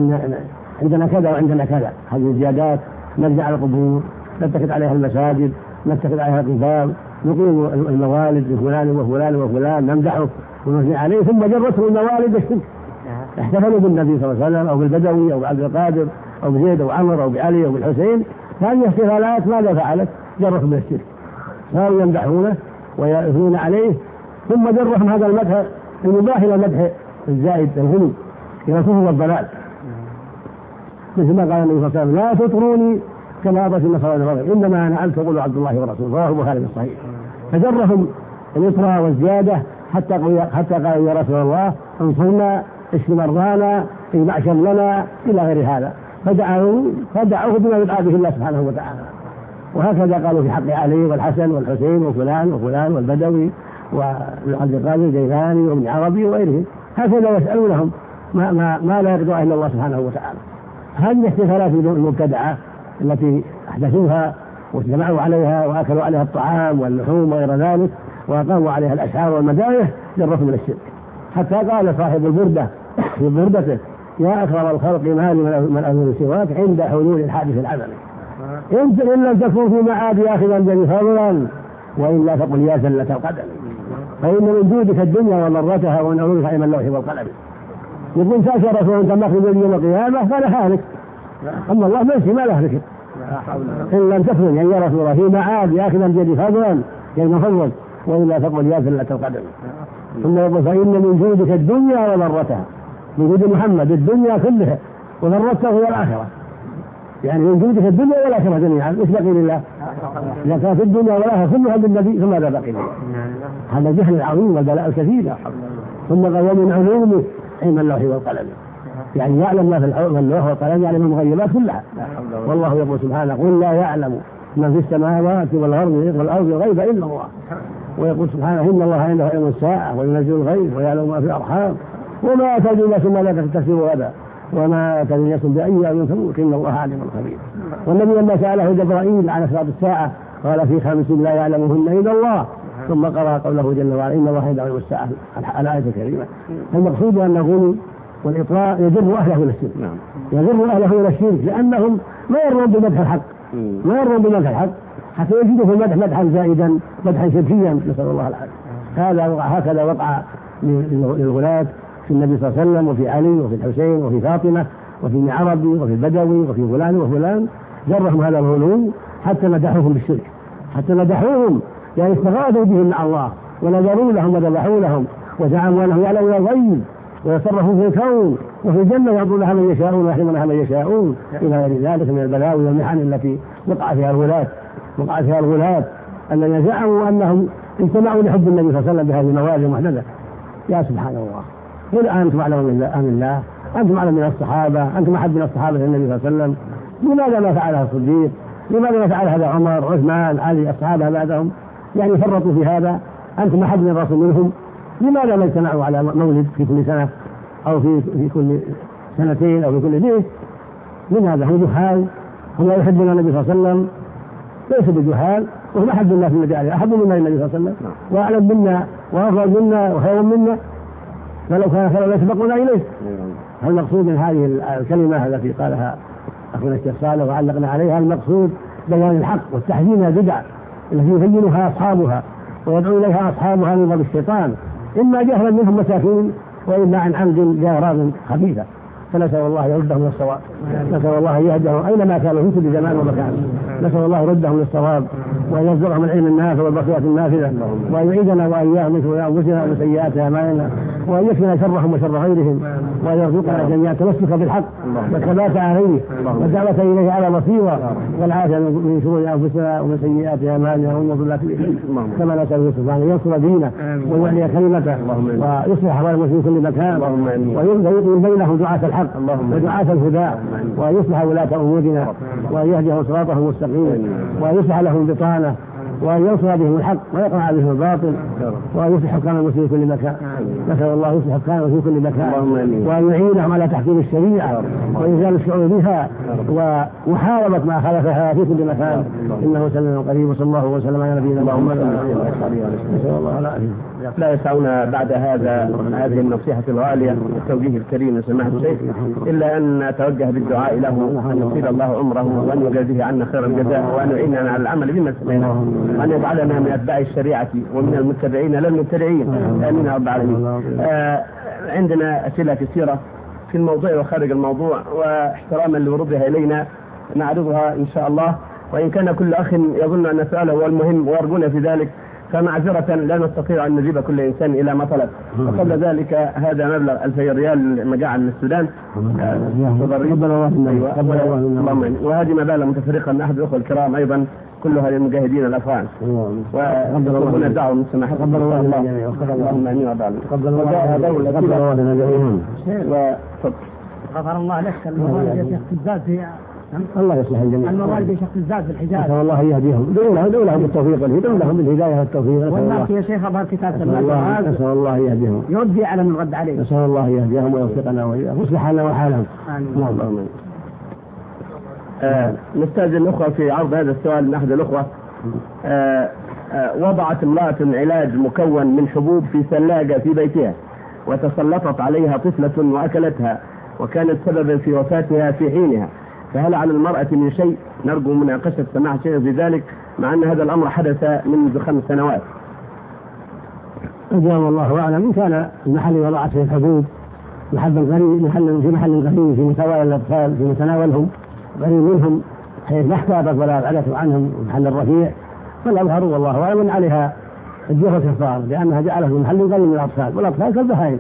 عندنا كذا وعندنا كذا، هذه الزيادات نرجع على القبور، نتخذ عليها المساجد، نتخذ عليها القباب، نقيم الموالد لفلان وفلان وفلان نمدحه ونثني عليه، ثم جرته الموالد الشرك، احتفلوا بالنبي صلى الله عليه وسلم أو بالبدوي أو بعبد القادر أو بزيد أو عمر أو بعلي أو بالحسين، هذه احتفالات ماذا فعلت؟ جرتهم بالشرك، صاروا يمدحونه ويثنون عليه، ثم جرهم هذا المدح المباح إلى مدح الزائد الغلو إلى الكفر والضلال، مثل ما قال النبي صلى الله عليه وسلم: لا تطروني كما أطرت النصارى واليهود، إنما أنا ألف قول عبد الله ورسوله، رواه البخاري في الصحيح. فجرهم الإطراء والزيادة حتى قال: يا رسول الله انصرنا، اشف مرضانا، في معشر لنا، إلى غير هذا، فدعوه بما يدعى به الله سبحانه وتعالى. وهكذا قالوا في حق علي والحسن والحسين وفلان وفلان والبدوي وعبد القادر الجيلاني وابن عربي وغيرهم، هكذا يسألونهم ما لا يرضى إلا الله سبحانه وتعالى. هذه الاحتفالات المبتدعة التي أحدثوها واجتمعوا عليها وأكلوا عليها الطعام واللحوم وغير ذلك وأقاموا عليها الأشعار والمدائح جرتهم من الشرك، حتى قال صاحب البردة في بردته: يا أكرم الخلق ما لي من أمر سواك عند حلول الحادث العملي، إن لم تكن في معاد آخذا بني فضلا وإلا فقل يا زلة القدم، فإن من جودك الدنيا وضرتها ونعوذك علم اللوح والقلم. يقول: سأل رسول أنت مخرج يوم القيامة فلا هالك، أما الله ماشي ما له ذكر، إن لم تكن يعني يا رسول الله في معاد آخذا بني فضلا يعني مفضل وإلا فقل يا زلة القدم. ثم يقول: فإن من جودك الدنيا وضرتها، من جود محمد الدنيا كلها وضرتها هي الآخرة، يعني من جودك الدنيا والآخرة جميعا، ايش بقي لله؟ إذا كانت الدنيا والآخرة كلها بالنبي فماذا بقي لله؟ هذا الجهل العظيم والبلاء الكثير. ثم قال: ومن علومه علم اللوح والقلم، يعني يعلم ما في اللوح والقلم، يعلم المغيبات كلها. والله يقول سبحانه: قل لا يعلم من في السماوات والأرض الغيب إلا الله. ويقول سبحانه: إن الله عنده علم الساعة وينزل الغيب ويعلم ما في الأرحام وما تدري نفس ماذا تكتسب غدا وما تدري نفس بأي أرض تموت إن الله عليم خبير. والنبي لما سأله جبرائيل عن أسباب الساعة قال: في 5 لا يعلمهن إلا الله، ثم قرأ قوله جل وعلا: إن الله عنده علم الساعة، الآية الكريمة. المقصود أن الغلو والإطراء يجر أهله إلى الشرك، يجر أهله إلى الشرك، لأنهم ما يرون بمدح الحق، ما يرون بمدح الحق حتى يجدوا في المدح مدحا زائدا، مدحا شركيا، نسأل الله العافية. هكذا وقع للغلاة في النبي صلى الله عليه وسلم وفي علي وفي الحسين وفي فاطمة وفي ابن عربي وفي البدوي وفي فلان وفلان، جرهم هذا الغلو حتى مدحوهم بالشرك، حتى مدحوهم يعني استغاثوا بهم مع الله ونذروا لهم وذبحوا لهم وزعموا أنهم يعلمون الغيب ويتصرفون في الكون وفي الجنة يعطون لها من يشاءون ويحرمون لها من يشاءون، إلى غير ذلك من البلاوي والمحن التي وقع فيها الغلاة الذين زعموا أنهم اجتمعوا لحب النبي صلى الله عليه وسلم بهذه المواد المحدثة. يا سبحان الله، قل أنتم أعلم من الله، أنتم أعلم من الصحابة، أنتم أحب من الصحابة النبي صلى الله عليه وسلم، لماذا ما فعلها الصديق؟ لماذا ما فعل هذا عمر عثمان علي الصحابة بعدهم؟ يعني فرطوا في هذا، أنتم أحب من الرسول منهم، لماذا ما اجتمعوا على مولد في كل سنة أو في كل سنتين أو في كل بيت؟ لماذا؟ هم جهال، هم لا يحبون النبي صلى الله عليه وسلم، ليسوا بجهال، وهم أحب الناس من النبي، أحب منا النبي صلى الله عليه وسلم وأعلم منا وأفضل منا وخير منا، فلو كان خيرا لسبقونا إليه. المقصود من هذه الكلمة التي قالها أخونا الشيخ صالح وعلقنا عليها، المقصود بيان الحق والتحذير من البدع التي يبينها أصحابها ويدعو إليها أصحابها من ضرب الشيطان، إما جهلا منهم مساكين وإما عن عمد بأغراض خبيثة. فنسأل الله يردهم للصواب، نسأل الله يهدهم أينما كانوا في كل زمان ومكان، نسأل الله يردهم للصواب وأن يرزقهم العلم النافع والبصيرة النافذة، وأن يعيذنا وإياهم من شرور أنفسنا ومن سيئات أعمالنا، وأن يكفينا شرهم وشر غيرهم، وأن يرزقنا جميعا التمسك بالحق والثبات عليه والدعوة إليه على بصيرة، والعافية من شرور أنفسنا ومن سيئات أعمالنا ومن ضلالات كما نسأل سبحانه أن ينصر دينه ويعلي كلمته ويصلح أحوال المسلمين في كل مكان، ويقيم بينهم دعاة الحق ودعاة الهدى، وأن يصلح ولاة أمورنا وأن يهديهم صراطه المستقيم، وأن يصلح لهم بطانة، وأن ينصر بهم الحق ويقرع بهم الباطل، وأن يصلح حكام المسلمين في كل مكان. نسأل الله يصلح حكام المسلمين في كل مكان وأن يعينهم على تحكيم الشريعة وإنزال الشعور بها ومحاربة ما خالفها في كل مكان، إنه سميع قريب. وصلى الله وسلم على نبينا محمد. نسأل الله العافية. لا يسعنا بعد هذه النصيحة الغالية والتوجيه الكريم لسماحة الشيخ إلا أن نتوجه بالدعاء له أن يطيل الله عمره وأن يجازيه عنا خير الجزاء وأن يعيننا على العمل بما سمعناه. وأن يجعلنا من أتباع الشريعة ومن المتبعين لا المبتدعين. آمين يا رب العالمين. عندنا أسئلة كثيرة في الموضوع وخارج الموضوع، واحتراما لوردها إلينا نعرضها إن شاء الله، وإن كان كل أخ يظن أن سؤاله هو المهم ويرجون في ذلك فمعذرة لا نستطيع أن نجيب كل إنسان إلى ما طلب. وقبل ذلك هذا مبلغ 2000 ريال مجاعة من السودان. وهذه مبالغ متفرقة من أحد الأخوة الكرام أيضا كلها للمجاهدين الأفغان. وربنا الدعوة من سماحة قبل الله اللهم آمين وبعد قبل الله. غفر الله لك. الموالد يا شيخ تزداد في الله يصلح الجميع. الموالد يا شيخ تزداد في الحجاز. نسأل الله يهديهم. دعوا لهم بالتوفيق والهداية، لهم بالهداية والتوفيق. والناس يا شيخ أبغى الكتاب نسأل الله يهديهم. يرضي على من رد عليه. نسأل الله يهديهم ويوفقنا وإياهم ويصلح لنا وحالهم. آمين. نستأذن الأخوة في عرض هذا السؤال من أحد الأخوة. وضعت امرأة علاج مكون من حبوب في ثلاجة في بيتها، وتسلطت عليها طفلة وأكلتها، وكانت سببا في وفاتها في حينها، فهل على المرأة من شيء؟ نرجو مناقشة سماحة شيء في ذلك، مع أن هذا الأمر حدث منذ 5 سنوات. أجاب الله أعلم. إن كان المحل وضعت فيه الحبوب في محل غريب في متناول الأطفال في متناولهم غريب منهم حيث ما احتاطت ولا أبعدت عنهم المحل الرفيع، فالأظهر والله أعلم عليها الجهة الكفار، لأنها جعلت في محل غريب من الأطفال، والأطفال كالبهائم.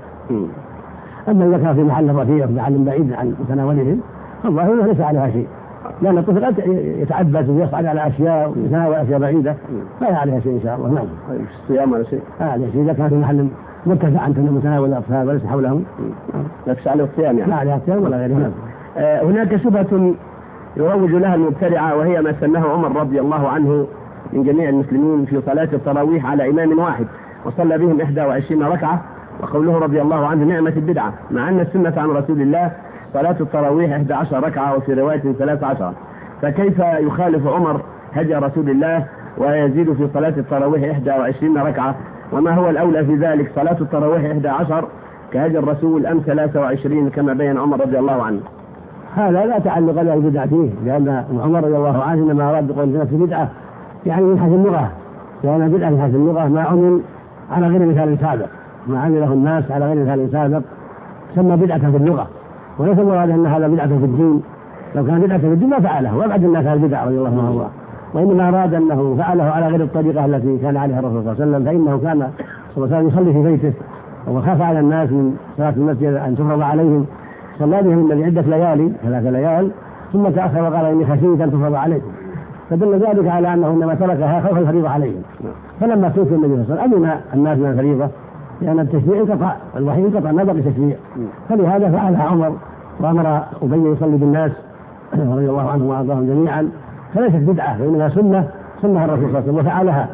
أما إذا كان في محل رفيع في محل بعيد عن متناولهم فالله ليس عليها شيء، لأن الطفل قد يتعبث ويصعد على أشياء ويتناول أشياء بعيدة، لا عليها شيء إن شاء الله. نعم. الصيام على شيء؟ عليها شيء إذا كان في محل مرتفع عن متناول الأطفال وليس حولهم. نفس عليه الصيام يعني؟ لا عليها الصيام ولا غيره. هناك شبهة يروج لها المبتدعة، وهي ما سنه عمر رضي الله عنه من جميع المسلمين في صلاة التراويح على إمام واحد وصلى بهم 21 ركعة، وقوله رضي الله عنه نعمة البدعة، مع أن السنة عن رسول الله صلاة التراويح 11 ركعة وفي رواية 13. فكيف يخالف عمر هدي رسول الله ويزيد في صلاة التراويح 21 ركعة؟ وما هو الأولى في ذلك، صلاة التراويح 11 كهدي الرسول أم 23 كما بين عمر رضي الله عنه؟ هذا لا تعلق له البدع فيه، لأن عمر رضي الله عنه إنما أراد بقول في بدعة يعني من حيث اللغة، لأن البدعة من حيث اللغة ما عمل على غير مثال سابق، ما عمله الناس على غير مثال سابق سمى بدعة في اللغة، وليس المراد أن هذا بدعة في الدين. لو كان بدعة في الدين ما فعله وابعد الناس عن البدع رضي الله عنه، وإنما أراد أنه فعله على غير الطريقة التي كان عليها الرسول صلى الله عليه وسلم، فإنه كان صلى الله عليه وسلم يصلي في بيته وخاف على الناس من صلاة المسجد أن تفرض عليهم، صلى بهم النبي عدة ليالي 3 ليال ثم تأخر وقال إني خشيت أن تفرض عليكم، فدل ذلك على أنه إنما تركها خوف الفريضة عليهم. فلما توفي النبي صلى الله عليه وسلم أمن الناس من الفريضة، لأن التشريع انقطع، الوحي انقطع، ما بقي تشريع، فلهذا فعلها عمر وأمر أبي يصلي بالناس رضي الله عنهم وأرضاهم جميعا، فليست بدعة وإنها سنة الرسول صلى الله عليه وسلم وفعلها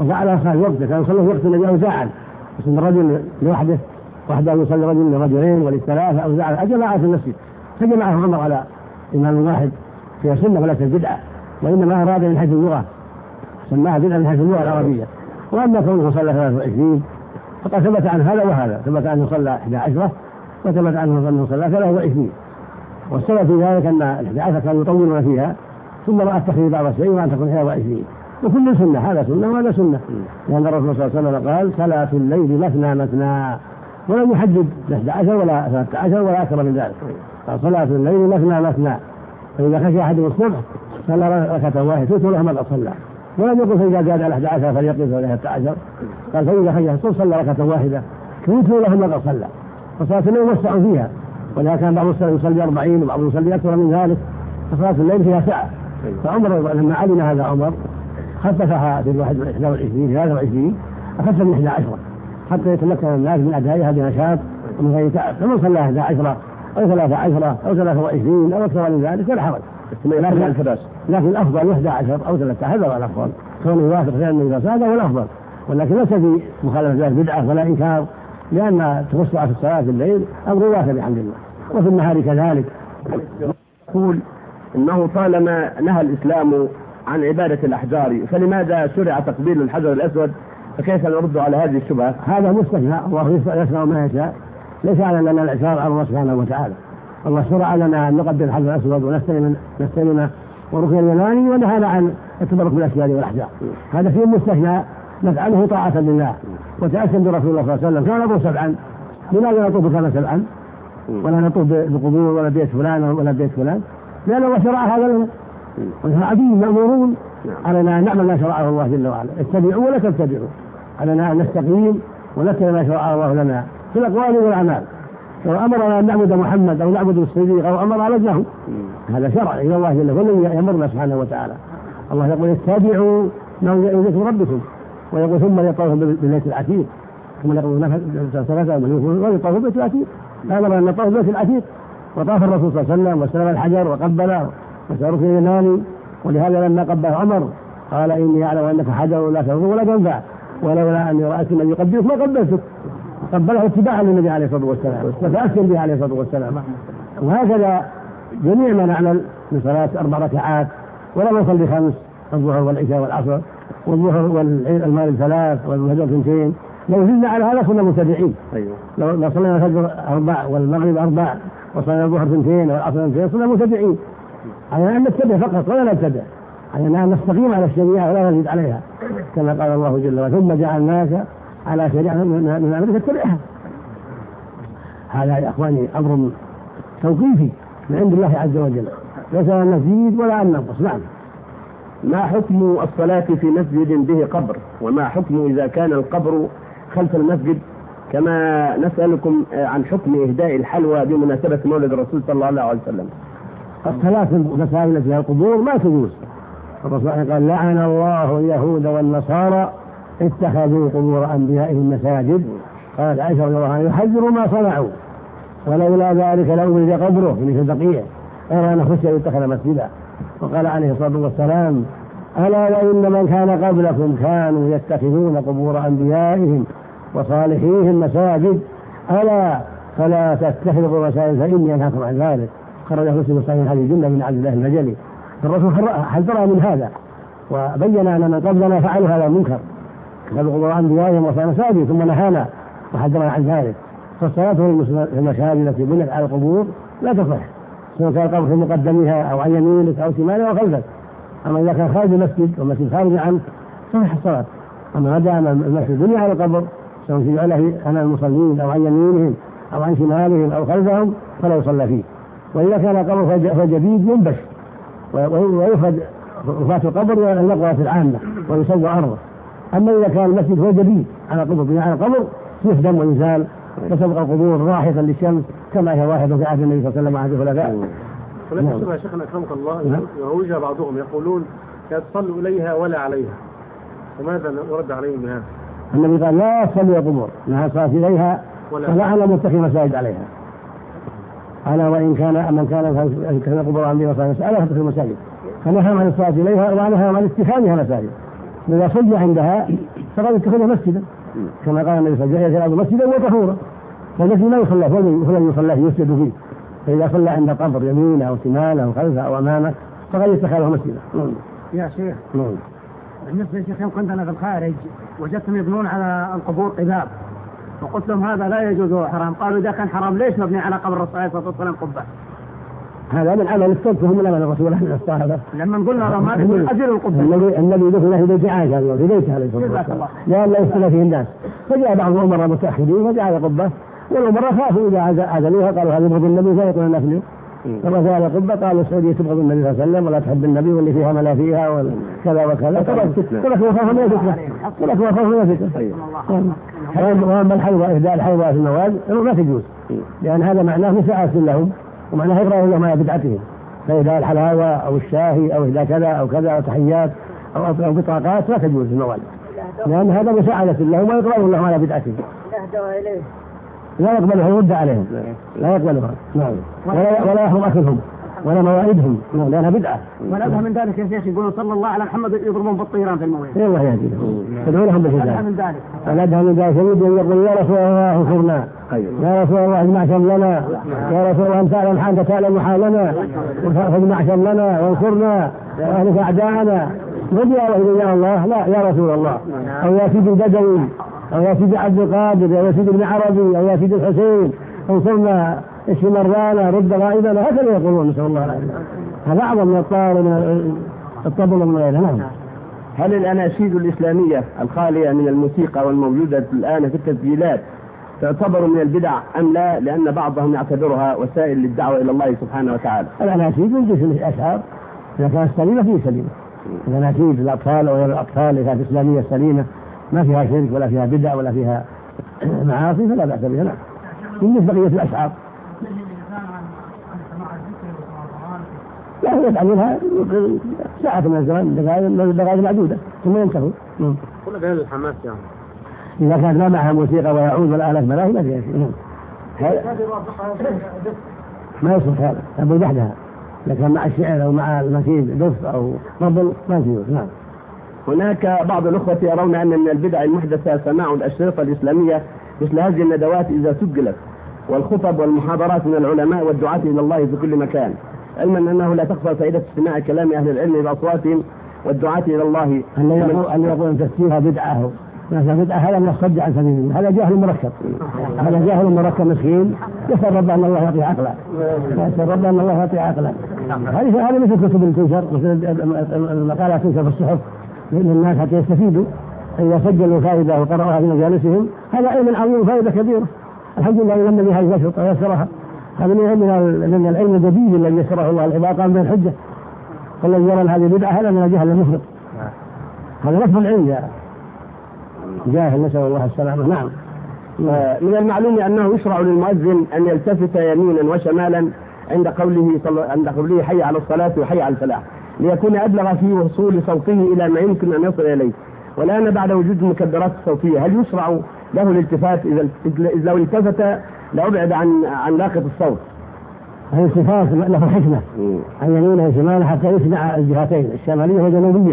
في وقته، كان يصلي في وقت النبي أوزاعا، يصلي الرجل لوحده يصلي رجل لرجلين وللثلاثة أوزاعا جماعة في المسجد، فجمعه عمر على إمام واحد فيها سنة وليست بدعة، وإنما أراد من حيث اللغة سماها بدعة من حيث اللغة العربية. وأما كونه صلى 23 فقد ثبت عن هذا وهذا، ثبت عنه صلى 11 وثبت عنه أنه صلى 23، والسبب في ذلك أن 11 كانوا يطولون فيها ثم رأى التخفيف بعض الشيء وأن تكون 21، وكل سنة، هذا سنة وهذا سنة، لأن الرسول صلى الله عليه وسلم قال صلاة الليل مثنى ولم يحدد 11 ولا 13 ولا أكثر من ذلك، قال صلاة الليل مثنى، فإذا خشي أحدهم الصبح صلى ركعة واحدة توتر له ما صلى، ولم يقل فإذا زاد على 11 فليقف ولا 13، قال فإذا خشي الصبح صلى ركعة واحدة توتر له ما صلى، فصلاة الليل موسع فيها، ولذا كان بعض السلف يصلي 40 وبعض يصلي أكثر من ذلك، فصلاة الليل فيها سعة. فعمر لما علم هذا عمر خففها في 21 أخف من 11 حتى يتمكن الناس من أدائها بنشاط ومن غير تعب، فمن صلى 11 أو 13 أو 23 أو أكثر من ذلك فلا حرج، لكن الأفضل 11 أو 13، هذا هو الأفضل، كونه يوافق فعل النبي هذا هو الأفضل، ولكن ليس في مخالفة ذلك بدعة ولا إنكار، لأن توسع في الصلاة في الليل أمر واسع بحمد الله، وفي النهار كذلك. يقول إنه طالما نهى الإسلام عن عبادة الأحجار فلماذا شرع تقبيل الحجر الأسود؟ فكيف نرد على هذه الشبهة؟ هذا مستثنى، الله يشرع ما يشاء، ليس على لنا الإعتراض على الله سبحانه وتعالى. الله شرع لنا أن نقبل الحجر الأسود ونستلم وركن اليماني، ونهانا عن التبرك بالاشجار والاحجار. هذا فيه مستثنى نفعله طاعة لله وتأسم برسول الله صلى الله عليه وسلم. كان نطوف سبعا، لماذا نطوف كان سبعا ولا نطوف بقبور ولا بيت فلان ولا بيت فلان؟ لأنه الله شرع هذا لنا، ونحن عبيد مأمورون علينا أن نعمل ما شرعه الله جل وعلا. اتبعوا ولا تتبعوا، علينا أن نستقيم ونتبع ما شرعه الله لنا في الأقوال والأعمال. لو أمرنا أن نعبد محمد أو نعبد الصديق أو أمر عبدناه، هذا شرع إلى الله جل وعلا يأمرنا سبحانه وتعالى. الله يقول اتبعوا ما أنزل إليكم ربكم، ويقول ثم يطوف بالبيت العتيق، ثم يقول ثلاثة ويطوف بالبيت العتيق. أمر أن نطوف بالبيت العتيق، وطاف الرسول صلى الله عليه وسلم واستلم الحجر وقبله وسار في اليماني. ولهذا لما قبله عمر قال إني أعلم أنك حجر لا تضر ولا تنفع، ولولا أني رأيت من يقبلك ما قبلتك. قبله اتباعا للنبي عليه الصلاة والسلام وتأسم به عليه الصلاة والسلام. وهكذا جميع ما نعمل من صلاة 4 ركعات، ولا نصلي 5، الظهر والعشاء والعصر والظهر والمغرب 3 والفجر 2. لو زدنا على هذا كنا متبعين. لو صلينا الفجر 4 والمغرب 4 وصلينا الظهر 2 والعصر 2 صرنا متبعين. علينا أن نتبع فقط ولا نتبع، علينا أن نستقيم على الشريعة ولا نزيد عليها، كما قال الله جل وعلا ثم جعلناك على شريعة من أمرك تتبعها. هذا يا إخواني أمر توقيفي من عند الله عز وجل، ليس أن نزيد ولا أن ننقص. نعم. ما حكم الصلاة في مسجد به قبر، وما حكم إذا كان القبر خلف المسجد؟ كما نسألكم عن حكم إهداء الحلوى بمناسبة مولد الرسول صلى الله عليه وسلم. الصلاة في المساجد فيها القبور ما تجوز. الرسول قال لعن الله اليهود والنصارى اتخذوا قبور أنبيائهم مساجد. قال عائشة رضي الله عنها يحذر ما صنعوا ولولا ذلك لأبرز قبره في مثل بقية أرى أن خشي يتخذ مسجدا. وقال عليه الصلاة والسلام ألا وإن من كان قبلكم كانوا يتخذون قبور أنبيائهم وصالحيهم مساجد ألا فلا تتخذوا مساجد فإني أنهاكم عن ذلك. خرجه مسلم صحيح حديث جنة بن عبد الله البجلي. الرسول حذرنا من هذا وبين أن من قبلنا فعلوا هذا المنكر، اتخذوا قبور أنبيائهم وصالحيهم مساجد، ثم نهانا وحذرنا عن ذلك. فالصلاة في المساجد التي بنيت على القبور لا تصح، سواء كان القبر في مقدمها أو عن يمينك أو شمالك أو خلفك. أما إذا كان خارج المسجد والمسجد خارج عنه صح الصلاة. أما ما دام المسجد بني على القبر سواء جعله أمام المصلين أو عن يمينهم أو عن شمالهم أو خلفهم فلا يصلى فيه. وإذا كان القبر فجديد ينبش ويفرد رفات القبر إلى المقبرة العامة ويسوى أرضه. أما إذا كان المسجد هو جديد على القبر بني على القبر يهدم ويزال وتبقى القبور راحة للشمس كما هي واحدة في عهد النبي صلى الله عليه وسلم وعهد الخلفاء. ولكن يا شيخنا أكرمك الله يروج بعضهم يقولون لا تصلوا إليها ولا عليها، وماذا نرد عليهم بهذا؟ النبي قال لا تصلوا القبور لها صلاة إليها ولا متخذ مساجد عليها. أنا وإن كان من كان قبور عن دين صلى ألا تتخذ مساجد، فنهى عن الصلاة إليها ونهى عن اتخاذها مساجد. إذا صلى عندها فقد اتخذها مسجدا كما قال النبي صلى الله عليه وسلم الأرض مسجدا وطهورا. فالذي ما يصلى فلن يصلى يسجد فيه، فإذا صلى عند قبر يمينه أو شماله أو خلفه أو أمامه فقد اتخذه مسجدا. يا شيخ بالنسبة للشيخ يوم كنت أنا في الخارج وجدتهم يبنون على القبور قباب، وقلت لهم هذا لا يجوز حرام. قالوا إذا كان حرام ليش مبني على قبر الرسول عليه الصلاة والسلام قبة؟ هذا من عمل السلف وهم من عمل الرسول عليه الصحابة. لما قلنا لهم ما تقول أجل القبة النبي دخل في بيت عائشة في بيته عليه الصلاة والسلام لأن لا يختلف فيه الناس، فجاء بعض الأمراء متأخرين فجعل قبة، والأمراء خافوا إذا عزلوها قالوا هذا يبغض النبي فيقول الناس له كما جعل قبة. قالوا السعودية تبغض النبي صلى الله عليه وسلم ولا تحب النبي واللي فيها ما لا فيها وكذا وكذا، تركوا وخافوا من الفتنة. وأما الحيوة إهداء الحيوة في المواد ما تجوز، لأن هذا معناه مساعدة لهم ومعناه إغراء لهم على بدعتهم. فإهداء الحلاوة أو الشاهي أو إهداء كذا أو كذا أو تحيات أو بطاقات لا تجوز في المواد، لأن هذا مساعدة لهم وإغراء لهم على بدعتهم. لا يقبلها يرد عليهم، لا يقبلها نعم، ولا يحرم أكلهم ولا موائدهم لأنها بدعة. ونبه من ذلك يا شيخ يقولون صلى الله على محمد يضربون بالطيران في المويه. إيه الله يهديهم تدعو لهم بالهداية. من ذلك ونبه من ذلك يقول يا رسول الله انصرنا، يا رسول الله اجمع شملنا، يا رسول الله أنت تعلم حالنا تعلم حالنا فاجمع شملنا وانصرنا وأهلك أعداءنا. نبي يا الله لا يا رسول الله أو يا سيدي البدوي أو يا سيدي عبد القادر أو يا سيدي ابن عربي أو يا سيدي الحسين انصرنا اشف مرضانا رد غائبنا، هكذا يقولون نسأل الله العافية. هذا أعظم من الطار ومن الطبل ومن غيره. نعم. هل الأناشيد الإسلامية الخالية من الموسيقى والموجودة الآن في التسجيلات تعتبر من البدع أم لا؟ لأن بعضهم يعتبرها وسائل للدعوة إلى الله سبحانه وتعالى. الأناشيد من جنس الأشعار، إذا كانت سليمة فيه سليمة. الأناشيد الأطفال أو الأطفال إذا كانت إسلامية سليمة ما فيها شرك ولا فيها بدع ولا فيها معاصي فلا بأس بها. نعم. من بقية الأشعار لا يتعلمها ساعة من الزمان، دقائق معدودة ثم ينتهوا. كل هذا الحماس يعني. إذا كانت ما معها موسيقى ويعود والآلات ملاهي ما فيها شيء. ما يصلح هذا أبو بحدها، لكن مع الشعر أو مع المكين دف أو نبل ما فيه. نعم. هناك بعض الأخوة يرون أن من البدع المحدثة سماع الأشرطة الإسلامية مثل هذه الندوات إذا سجلت، والخطب والمحاضرات من العلماء والدعاة إلى الله في كل مكان، علما أنه لا تخفى فائدة استماع كلام أهل العلم بأصواتهم والدعاة إلى الله. أن يقول تفسيرها بدعة بدعة، هذا من الصد عن سبيل الله، هذا جاهل مركب، هذا جاهل مركب مسكين يسأل رب أن الله يعطيه عقلا، يسأل رب أن الله يعطيه عقلا. هذه مثل كتب تنشر، مثل المقالات تنشر في الصحف للناس حتى يستفيدوا، إذا سجلوا فائدة وقرأوها في مجالسهم هذا علم عظيم وفائدة كبيرة. الحمد لله لم بها البشر ويسرها، هذا من العلم الجديد الذي يسره الله العباد قام بالحجة. والذي يرى هذه بدعة هذا من الجهل المفرط، هذا لفظ العلم يا جاهل، نسأل الله السلامة. نعم. من المعلوم أنه يشرع للمؤذن أن يلتفت يمينا وشمالا عند قوله حي على الصلاة وحي على الفلاح، ليكون أبلغ في وصول صوته إلى ما يمكن أن يصل إليه. والآن بعد وجود المكبرات الصوتية هل يشرع له الالتفات؟ إذا لو التفت لأبعد عن لاقط الصوت. الالتفات له حكمة عن يمينه وشماله حتى يسمع الجهتين الشمالية والجنوبية.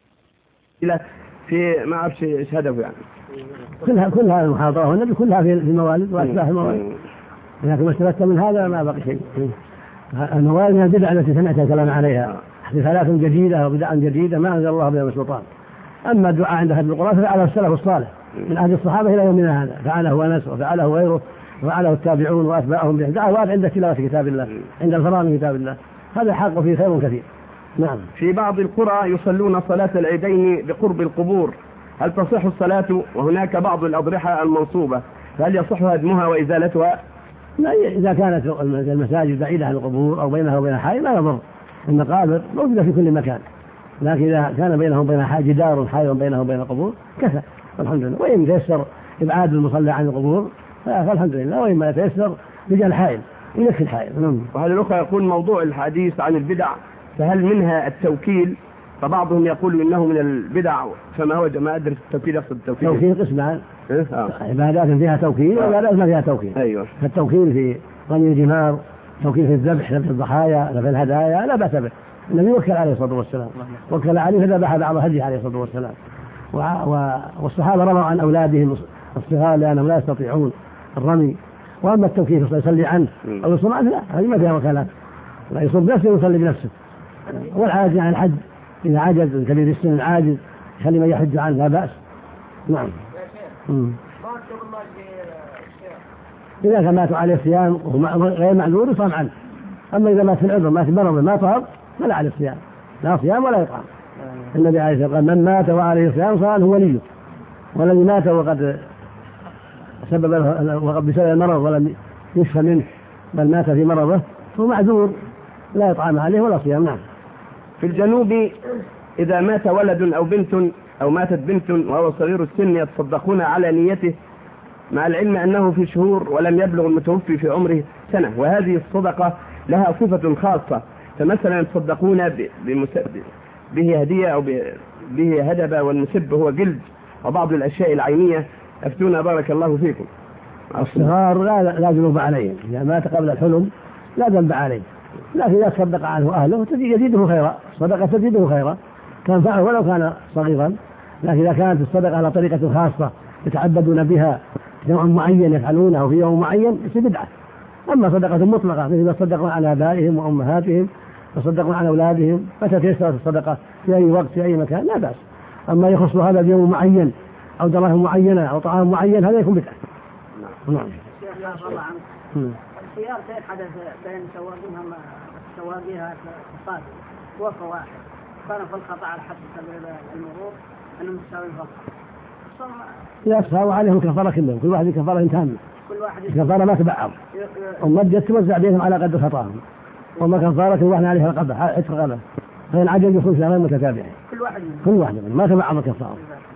في ما أعرف إيش هدفه يعني. كلها المحاضرة والنبي كلها في الموالد وأشباه الموالد، لكن ما استفدت من هذا ما بقي شيء. الموالد من البدع التي سمعت الكلام عليها، احتفالات جديدة وبدع جديدة ما أنزل الله بها من سلطان. أما الدعاء عند أهل القرآن ففعله السلف الصالح من أهل الصحابة إلى يومنا هذا، فعله أنس وفعله غيره وفعله التابعون وأتباعهم بدعوات عند تلاوة كتاب الله، عند الفراغ من كتاب الله، هذا حق فيه خير كثير. نعم. في بعض القرى يصلون صلاة العيدين بقرب القبور، هل تصح الصلاة؟ وهناك بعض الأضرحة المنصوبة فهل يصح هدمها وإزالتها؟ لا، إذا كانت المساجد بعيدة عن القبور أو بينها وبين حائل لا يضر، المقابر موجودة في كل مكان، لكن إذا كان بينهم وبين جدار حائل بينهم وبين القبور كفى الحمد لله. وإن تيسر إبعاد المصلى عن القبور فالحمد لله، وإن ما يتيسر بجعل الحائل يكفي الحائل. وهذا الأخوة يقول موضوع الحديث عن البدع فهل منها التوكيل؟ فبعضهم يقول إنه من البدع، فما هو ما أدري التوكيل يقصد التوكيل. توكيل قسمان، عبادات فيها توكيل وعبادات ما فيها توكيل. أيوة. فالتوكيل في رمي الجمار، توكيل في الذبح، ذبح الضحايا، ذبح الهدايا لا بأس به. النبي وكل عليه الصلاة والسلام، وكل عليه فذبح بعض هديه عليه الصلاة والسلام. والصحابة رموا عن أولادهم الصغار لأنهم لا يستطيعون الرمي. وأما التوكيل يصلي عنه أو يصوم عنه لا، هذه ما فيها وكالات، لا يصوم بنفسه ويصلي بنفسه. والعاجز عن الحج إذا عجز الكبير السن العاجز يخلي من يحج عنه لا بأس. نعم. إذا كان ماتوا عليه الصيام غير معذور يصام عنه، أما إذا مات في العذر مات مرض ما طهر فلا عليه الصيام، لا صيام ولا إطعام. النبي عليه الصلاة والسلام من مات وعليه الصيام صار هو وليه، والذي مات وقد بسبب المرض ولم يشفى منه بل مات في مرضه هو معذور لا إطعام عليه ولا صيام. نعم. في الجنوب إذا مات ولد أو بنت أو ماتت بنت وهو صغير السن يتصدقون على نيته مع العلم أنه في شهور ولم يبلغ المتوفي في عمره سنة، وهذه الصدقة لها صفة خاصة، فمثلا يتصدقون به هدية أو به هدبة، والمسب هو جلد وبعض الأشياء العينية. أفتونا بارك الله فيكم. الصغار لا ذنوب عليه، إذا مات قبل الحلم لا ذنب عليه، لكن إذا تصدق عنه أهله يزيده خيرا، صدقة تزيده خيرا تنفعه ولو كان صغيرا. لكن إذا كانت الصدقة على طريقة خاصة يتعبدون بها نوع معين يفعلونه في يوم معين يصير بدعة. أما صدقة مطلقة مثل يصدقون على آبائهم وأمهاتهم يصدقون على أولادهم متى تيسرت الصدقة في أي وقت في أي مكان لا بأس. أما يخص هذا بيوم معين أو دراهم معينة أو طعام معين هذا يكون بدعة. نعم. الخيار كيف حدث بين سوادهم سواء بها تصادم وقف واحد كان في الخطأ على حد المرور أنه متساوي الفقر يساوي عليهم كفارة كلهم، كل واحد كفارة تامة، كل واحد كفارة ما تبعض والمد توزع بينهم على قدر خطاهم، وما كفارة كل واحد عليها القدر عتق غلة، فإن عجل يكون شهرين متتابعين كل واحد ما تبعض الكفارة.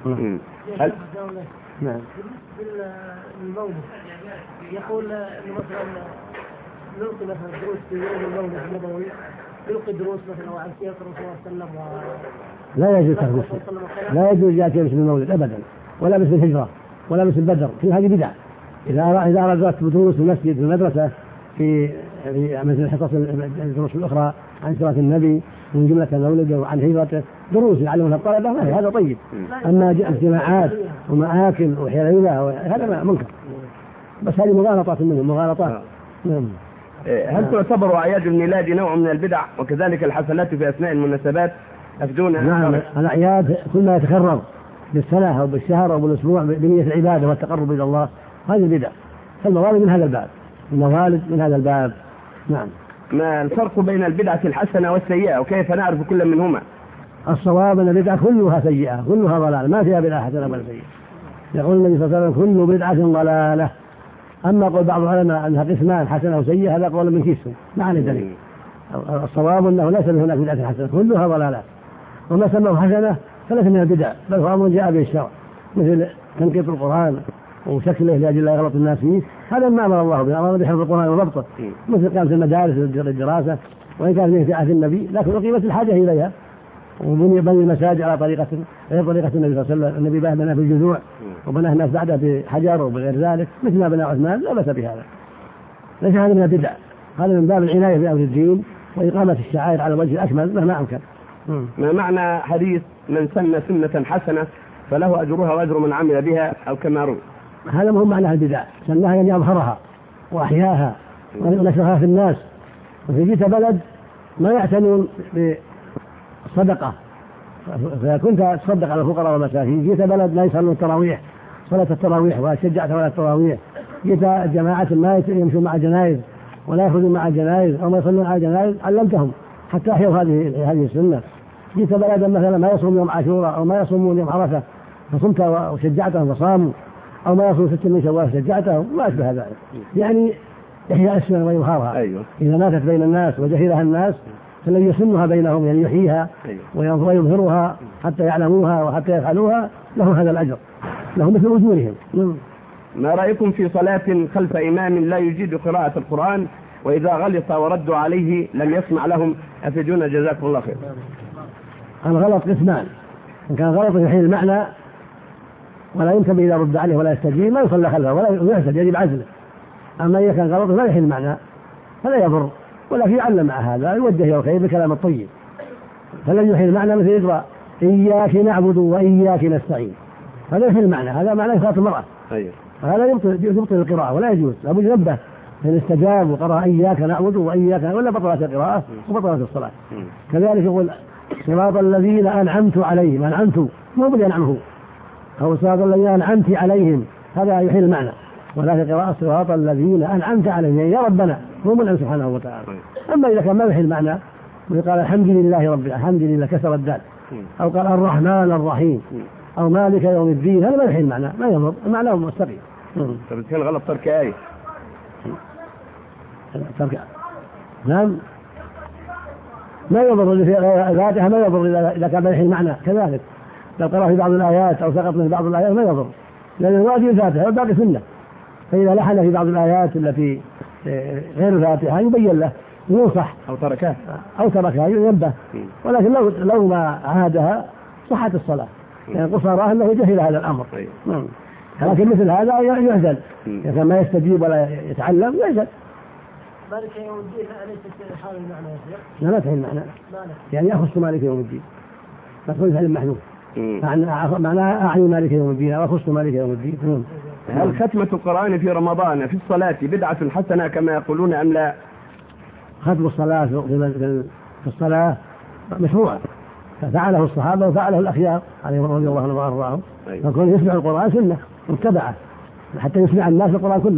نعم. بالمولد يقول إنه مثلا نلقي مثلا دروس في يوم المولد النبوي، يلقي دروس مثلا عن سيرة الرسول صلى الله عليه وسلم لا يجوز ترك لا يجوز يأتي باسم المولد أبدا، ولا باسم الهجرة ولا باسم البدر، كل هذه بدع. إذا أردت دروس المسجد في المدرسة في مثل الحصص الدروس الأخرى عن سيرة النبي من جملة المولد وعن هجرته دروس يعلمونها الطلبة هذا طيب. أما اجتماعات ومآكل وحليلة هذا منكر، بس هذه مغالطات منهم مغالطات. هل تعتبر أعياد الميلاد نوع من البدع وكذلك الحفلات في أثناء المناسبات أفدون؟ نعم، الأعياد كل ما يتكرر بالسنة أو بالشهر أو بالأسبوع بنية العبادة والتقرب إلى الله هذه البدع، فالموالد من هذا الباب، الموالد من هذا الباب. نعم. ما الفرق بين البدعة الحسنة والسيئة وكيف نعرف كل منهما؟ الصواب أن البدعة كلها سيئة كلها ضلالة، ما فيها بدعة حسنة ولا سيئة. يقول النبي صلى الله عليه وسلم كل بدعة ضلالة. أما قول بعض العلماء أنها قسمان حسنة وسيئة هذا قول من كيسهم ما عليه دليل. الصواب أنه ليس هناك بدعة حسنة كلها ضلالات، وما سموه حسنة فليس من البدع بل هو أمر جاء به الشرع، مثل تنقيط القرآن وشكله لأجل لا يغلط الناس فيه، هذا ما أمر الله به، أمر بحفظ القرآن وضبطه، مثل قامت المدارس للدراسة وإن كانت في عهد النبي لكن أقيمت الحاجة إليها، وبني المساجد على طريقة غير طريقة النبي صلى الله عليه وسلم. النبي بنى في الجذوع وبنى الناس بعده بحجر وبغير ذلك مثل ما بنى عثمان، لا بأس بهذا، ليس هذا من البدع، هذا من باب العناية بأمر الدين وإقامة الشعائر على الوجه الأكمل مهما أمكن. ما معنى حديث من سن سنة حسنة فله أجرها وأجر من عمل بها أو كما روي؟ هذا مهم معنى البدع، سنها يعني أظهرها وأحياها ونشرها في الناس. وفي جيت بلد ما يعتنون بالصدقة فكنت تصدق على الفقراء والمساكين، جيت بلد لا يصلون التراويح صلاة التراويح وشجعت على التراويح، جيت جماعة ما يمشون مع الجنائز ولا يخرجون مع الجنائز أو ما يصلون على الجنائز علمتهم حتى أحيوا هذه السنة. جيت بلدا مثلا ما يصوم يوم عاشوراء أو ما يصومون يوم عرفة فصمت وشجعتهم فصاموا، أو ما يصوم 6 من شوال شجعتهم، ما أشبه ذلك، يعني إحياء السنة وإظهارها. أيوة. إذا ماتت بين الناس وجهلها الناس فالذي يسنها بينهم يعني يحييها ويظهرها حتى يعلموها وحتى يفعلوها له هذا الأجر، له مثل أجورهم. ما رأيكم في صلاة خلف إمام لا يجيد قراءة القرآن وإذا غلط وردوا عليه لم يسمع لهم؟ أفيدونا جزاكم الله خير. الغلط قسمان، إن كان غلط يحيي المعنى ولا ينتبه إذا رد عليه ولا يستجيب ما يصلى خلفه ولا يحسد يجب عزله. أما إذا كان غلط لا يحيي المعنى فلا يضر، ولكن يعلم مع هذا يوجه إلى الخير بكلام الطيب. فالذي يحيي المعنى مثل يقرأ إياك نعبد وإياك نستعين، هذا يحيي المعنى، هذا معنى إخلاص المرأة. هذا يبطل القراءة ولا يجوز، لابد ينبه إن استجاب وقرأ إياك نعبد وإياك ولا بطلت القراءة وبطلت الصلاة. كذلك يقول صراط الذين أنعمت عليهم، أنعمت مو بدي أنعمه، أو صراط الذين أنعمت عليهم، هذا يحيي المعنى. ولكن قراءة صراط الذين أنعمت عليهم يعني يا ربنا مو من سبحانه وتعالى. أما إذا كان ما يحيي المعنى ويقال الحمد لله رب الحمد لله كسر الدال، أو قال الرحمن الرحيم أو مالك يوم الدين، هذا ما يحيي المعنى، ما يضر، المعنى هو مستقيم. طب كان غلط ترك آية. نعم ما يضر اللي في الفاتحة، ما يضر إذا كان يحيي المعنى. كذلك لو قرأ في بعض الآيات أو سقط من بعض الآيات ما يضر، لأن الواجب الفاتحة والباقي سنة. فإذا لحن في بعض الآيات التي غير الفاتحة يبين له ينصح أو تركها ينبه، ولكن لو ما عادها صحت الصلاة، يعني قصارها أنه جهل هذا الأمر. لكن مثل هذا يعزل، إذا كان ما يستجيب ولا يتعلم يعزل. مالك يوم الدين أليست حال المعنى يا شيخ؟ لا تحل المعنى، يعني أخص مالك يوم الدين، ما تقول فعل محذوف، معناه أعني مالك يوم الدين أو أخص مالك يوم الدين. هل ختمة القرآن في رمضان في الصلاة بدعة حسنة كما يقولون أم لا؟ ختم الصلاة في الصلاة مشروع، فعله الصحابة وفعله الأخيار عليهم رضي الله عنهم وأرضاهم، فكون يسمع القرآن سنة متبعة حتى يسمع الناس القرآن كله،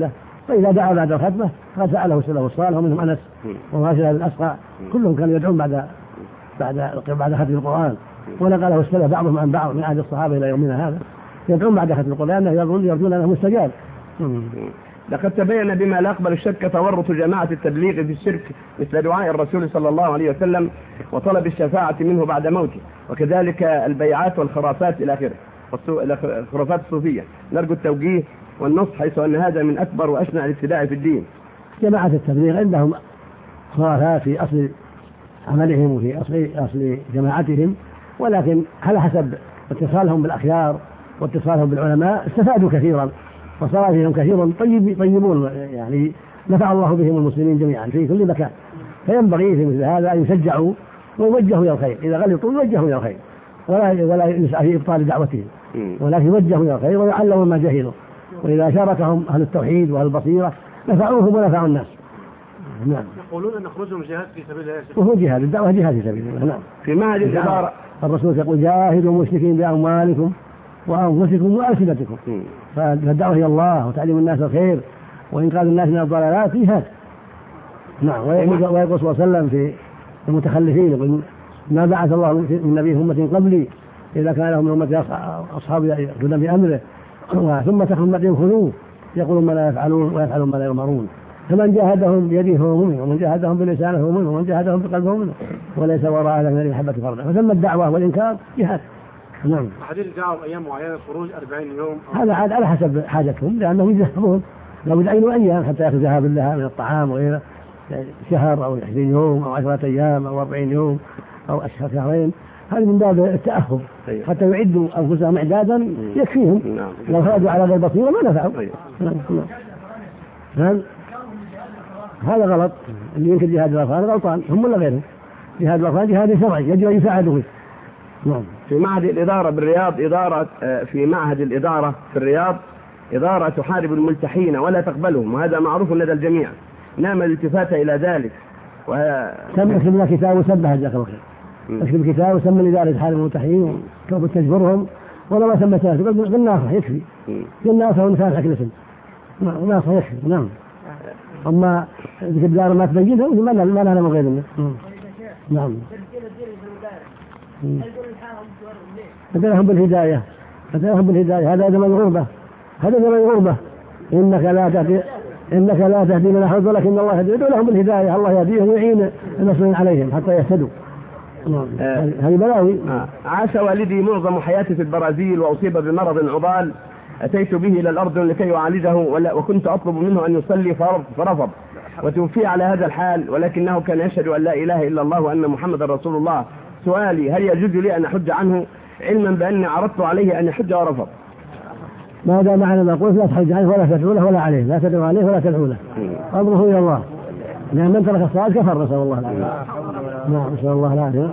فإذا دعا بعد الختمة فقد سأله السلف الصالح ومنهم أنس وماشي بن الأسقع كلهم كانوا يدعون بعد ختم القرآن، ونقله السلف بعضهم عن بعض من عهد الصحابة إلى يومنا هذا يدعون بعد ختم القرآن يرجون أنه مستجاب. لقد تبين بما لا يقبل الشك تورط جماعة التبليغ في الشرك مثل دعاء الرسول صلى الله عليه وسلم وطلب الشفاعة منه بعد موته، وكذلك البيعات والخرافات إلى آخره، الخرافات الصوفية. نرجو التوجيه والنصح حيث أن هذا من أكبر وأشنع الابتداع في الدين. جماعة التبليغ عندهم خرافات في أصل عملهم وفي أصل جماعتهم، ولكن على حسب اتصالهم بالأخيار واتصالهم بالعلماء استفادوا كثيرا وصار فيهم كثير طيبون، يعني نفع الله بهم المسلمين جميعا في كل مكان. فينبغي في مثل هذا أن يشجعوا ويوجهوا إلى الخير، إذا غلطوا يوجهوا إلى الخير ولا يسعى في إبطال دعوتهم، ولكن يوجهوا إلى الخير ويعلموا ما جهلوا، وإذا شاركهم أهل التوحيد وأهل البصيرة نفعوهم ونفعوا الناس. نعم. يقولون أن خروجهم جهاد في سبيل الله. وهو جهاد، الدعوة جهاد في سبيل الله. نعم. في معهد الإدارة الرسول يقول جاهدوا المشركين بأموالكم وأنفسكم وألسنتكم، فالدعوة إلى الله وتعليم الناس الخير وإنقاذ الناس من الضلالات جهاد. نعم. ويقول صلى الله عليه وسلم في المتخلفين يقول ما بعث الله من نبي أمة قبلي إذا كان لهم من أمة أصحاب يأخذون بأمره ثم تخرج أمتهم خذوه يقولون ما لا يفعلون ويفعلون ما لا يؤمرون، فمن جاهدهم بيده هو مؤمن، ومن جاهدهم بلسانه هو مؤمن، ومن جاهدهم بقلبه مؤمن، وليس وراء ذلك من المحبة فردا. فثم الدعوة والإنكار جهاد. نعم. حديث دعوة أيام معينة الخروج 40 يوم هذا عاد على حسب حاجتهم، لأنهم يذهبون لو يعينوا أيام حتى يأخذ ذهاب لها من الطعام وغيره، شهر أو 20 يوم أو 10 أيام أو 40 يوم أو أشهر شهرين، هذا من باب التأهب حتى يعدوا أنفسهم إعدادا يكفيهم. لو خرجوا على غير بصيرة ما نفعوا. هذا غلط. اللي ينكر جهاد الأطفال غلطان، هم ولا غيرهم. جهاد الأطفال جهاد شرعي يجب أن يساعدوا فيه. نعم. في معهد الإدارة بالرياض في معهد الإدارة في الرياض إدارة تحارب الملتحين ولا تقبلهم، وهذا معروف لدى الجميع. نعم الالتفات إلى ذلك. اكتب لنا كتاب وسبها جزاك الله خير. اكتب كتاب وسمى الإدارة تحارب الملتحين وكيف تجبرهم، ولا ما سمى ثلاثة بالناصح يكفي. بالناصح ونفاس حق الاسم ناصح يكفي. نعم. أما الإدارة ما تبينها ما لها من غير منه. نعم. أدلهم بالهداية هذا زمن الغربة، إنك لا تهدي من أحببت ولكن الله يهدي. ادعو لهم بالهداية، الله يهديهم ويعين المسؤولين عليهم حتى يهتدوا. هذه بلاوي. عاش والدي معظم حياتي في البرازيل وأصيب بمرض عضال، أتيت به إلى الأردن لكي أعالجه وكنت أطلب منه أن يصلي فرفض وتوفي على هذا الحال، ولكنه كان يشهد أن لا إله إلا الله وأن محمد رسول الله. سؤالي هل يجوز لي أن أحج عنه علما بأني عرضت عليه أن يحج ورفض؟ ماذا معنى ما قلت لا تحج عنه ولا تدعو له ولا عليه، لا تدعو عليه ولا تدعو له، أمره إلى الله، لأن من ترك الصلاة كفر. نسأل الله العافية. نعم نسأل الله العافية.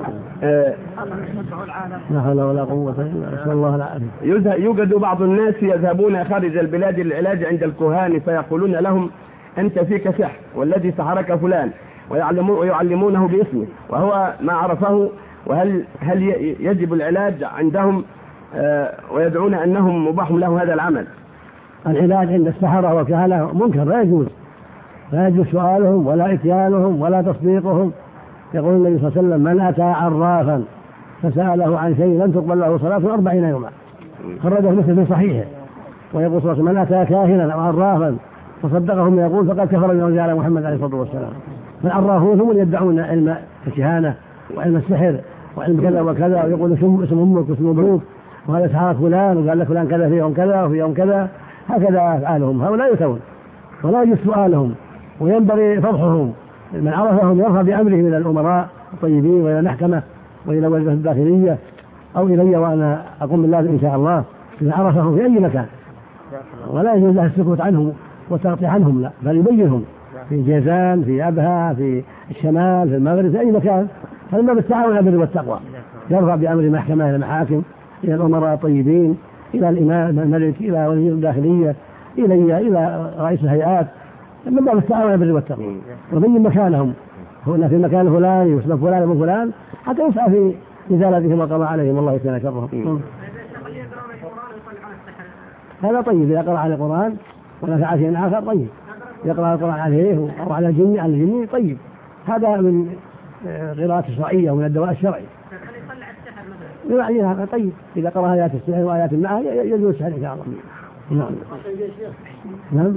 لا حول ولا قوة إلا بالله. نسأل الله العافية. يوجد بعض الناس يذهبون خارج البلاد للعلاج عند الكهان فيقولون لهم أنت فيك سحر والذي سحرك فلان، ويعلمونه باسمه وهو ما عرفه. هل يجب العلاج عندهم ويدعون أنهم مباح له هذا العمل؟ العلاج عند السحرة والكهنة منكر، لا يجوز سؤالهم ولا إتيانهم ولا تصديقهم. يقول النبي صلى الله عليه وسلم من أتى عرافا فسأله عن شيء لن تقبل له صلاة 40 يوما، خرجه مسلم في صحيحه. ويقول صلى الله عليه وسلم من أتى كاهنا أو عرافا فصدقهم يقول فقد كفر بما أنزل على محمد عليه الصلاة والسلام. فالعرافون هم اللي يدعون علم الكهانة وعلم السحر وعلم كذا وكذا، ويقول اسم أمك واسم أبوك وهذا سحرك فلان وقال لك فلان كذا في يوم كذا وفي يوم كذا. هكذا أفعالهم هؤلاء يتون، ولا يجوز سؤالهم، وينبغي فضحهم. من عرفهم يرفع بأمره إلى الأمراء الطيبين وإلى المحكمة وإلى وزارة الداخلية أو إلي وأنا أقوم باللازم إن شاء الله. إذا عرفهم في أي مكان ولا يجوز له السكوت عنهم والتغطية عنهم، لا بل يبينهم في جيزان في أبها في الشمال في المغرب في أي مكان. هذا ما بالتعاون على البر والتقوى، يرفع بأمر المحكمة إلى المحاكم إلى الأمراء الطيبين إلى الإمام الملك إلى وزير الداخلية إلى رئيس الهيئات، من باب التعاون على البر والتقوى، وبين مكانهم هنا في المكان الفلاني واسم فلان ومن فلان حتى يسعى في إزالتهم وقضاء عليهم الله يكفينا شرهم. هذا طيب إذا قرأ على القرآن ولا فعل شيء آخر طيب. يقرأ القرآن عليه أو على الجن طيب، هذا من قراءة شرعية ومن الدواء الشرعي. يعني هذا طيب، إذا قرأ آيات السحر وآيات معها يجوز السحر إن شاء الله. نعم نعم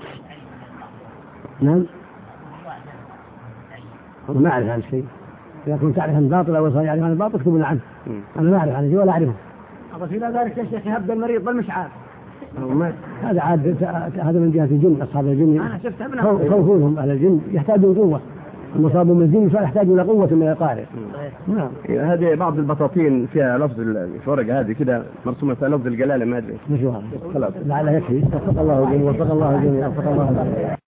نعم. ما أعرف عن شيء، إذا كنت تعرف عن باطل أو صحيح عن الباطل اكتبنا عنه. أنا ما أعرف عن شيء ولا أعرفه. أضف إلى ذلك يا شيخ يهب المريض بالمشعار، هذا عاد هذا من جهة الجن، أصحاب الجن أنا شفت ابنه خوفونهم على الجن، يحتاجون قوة، المصاب من الجن فيحتاج إلى قوة من القارئ. نعم. هذه بعض البطاطين فيها لفظ الورقة هذه كده مرسومة فيها لفظ الجلالة، ما أدري. خلاص لعله يكفي. وفق الله الجميع.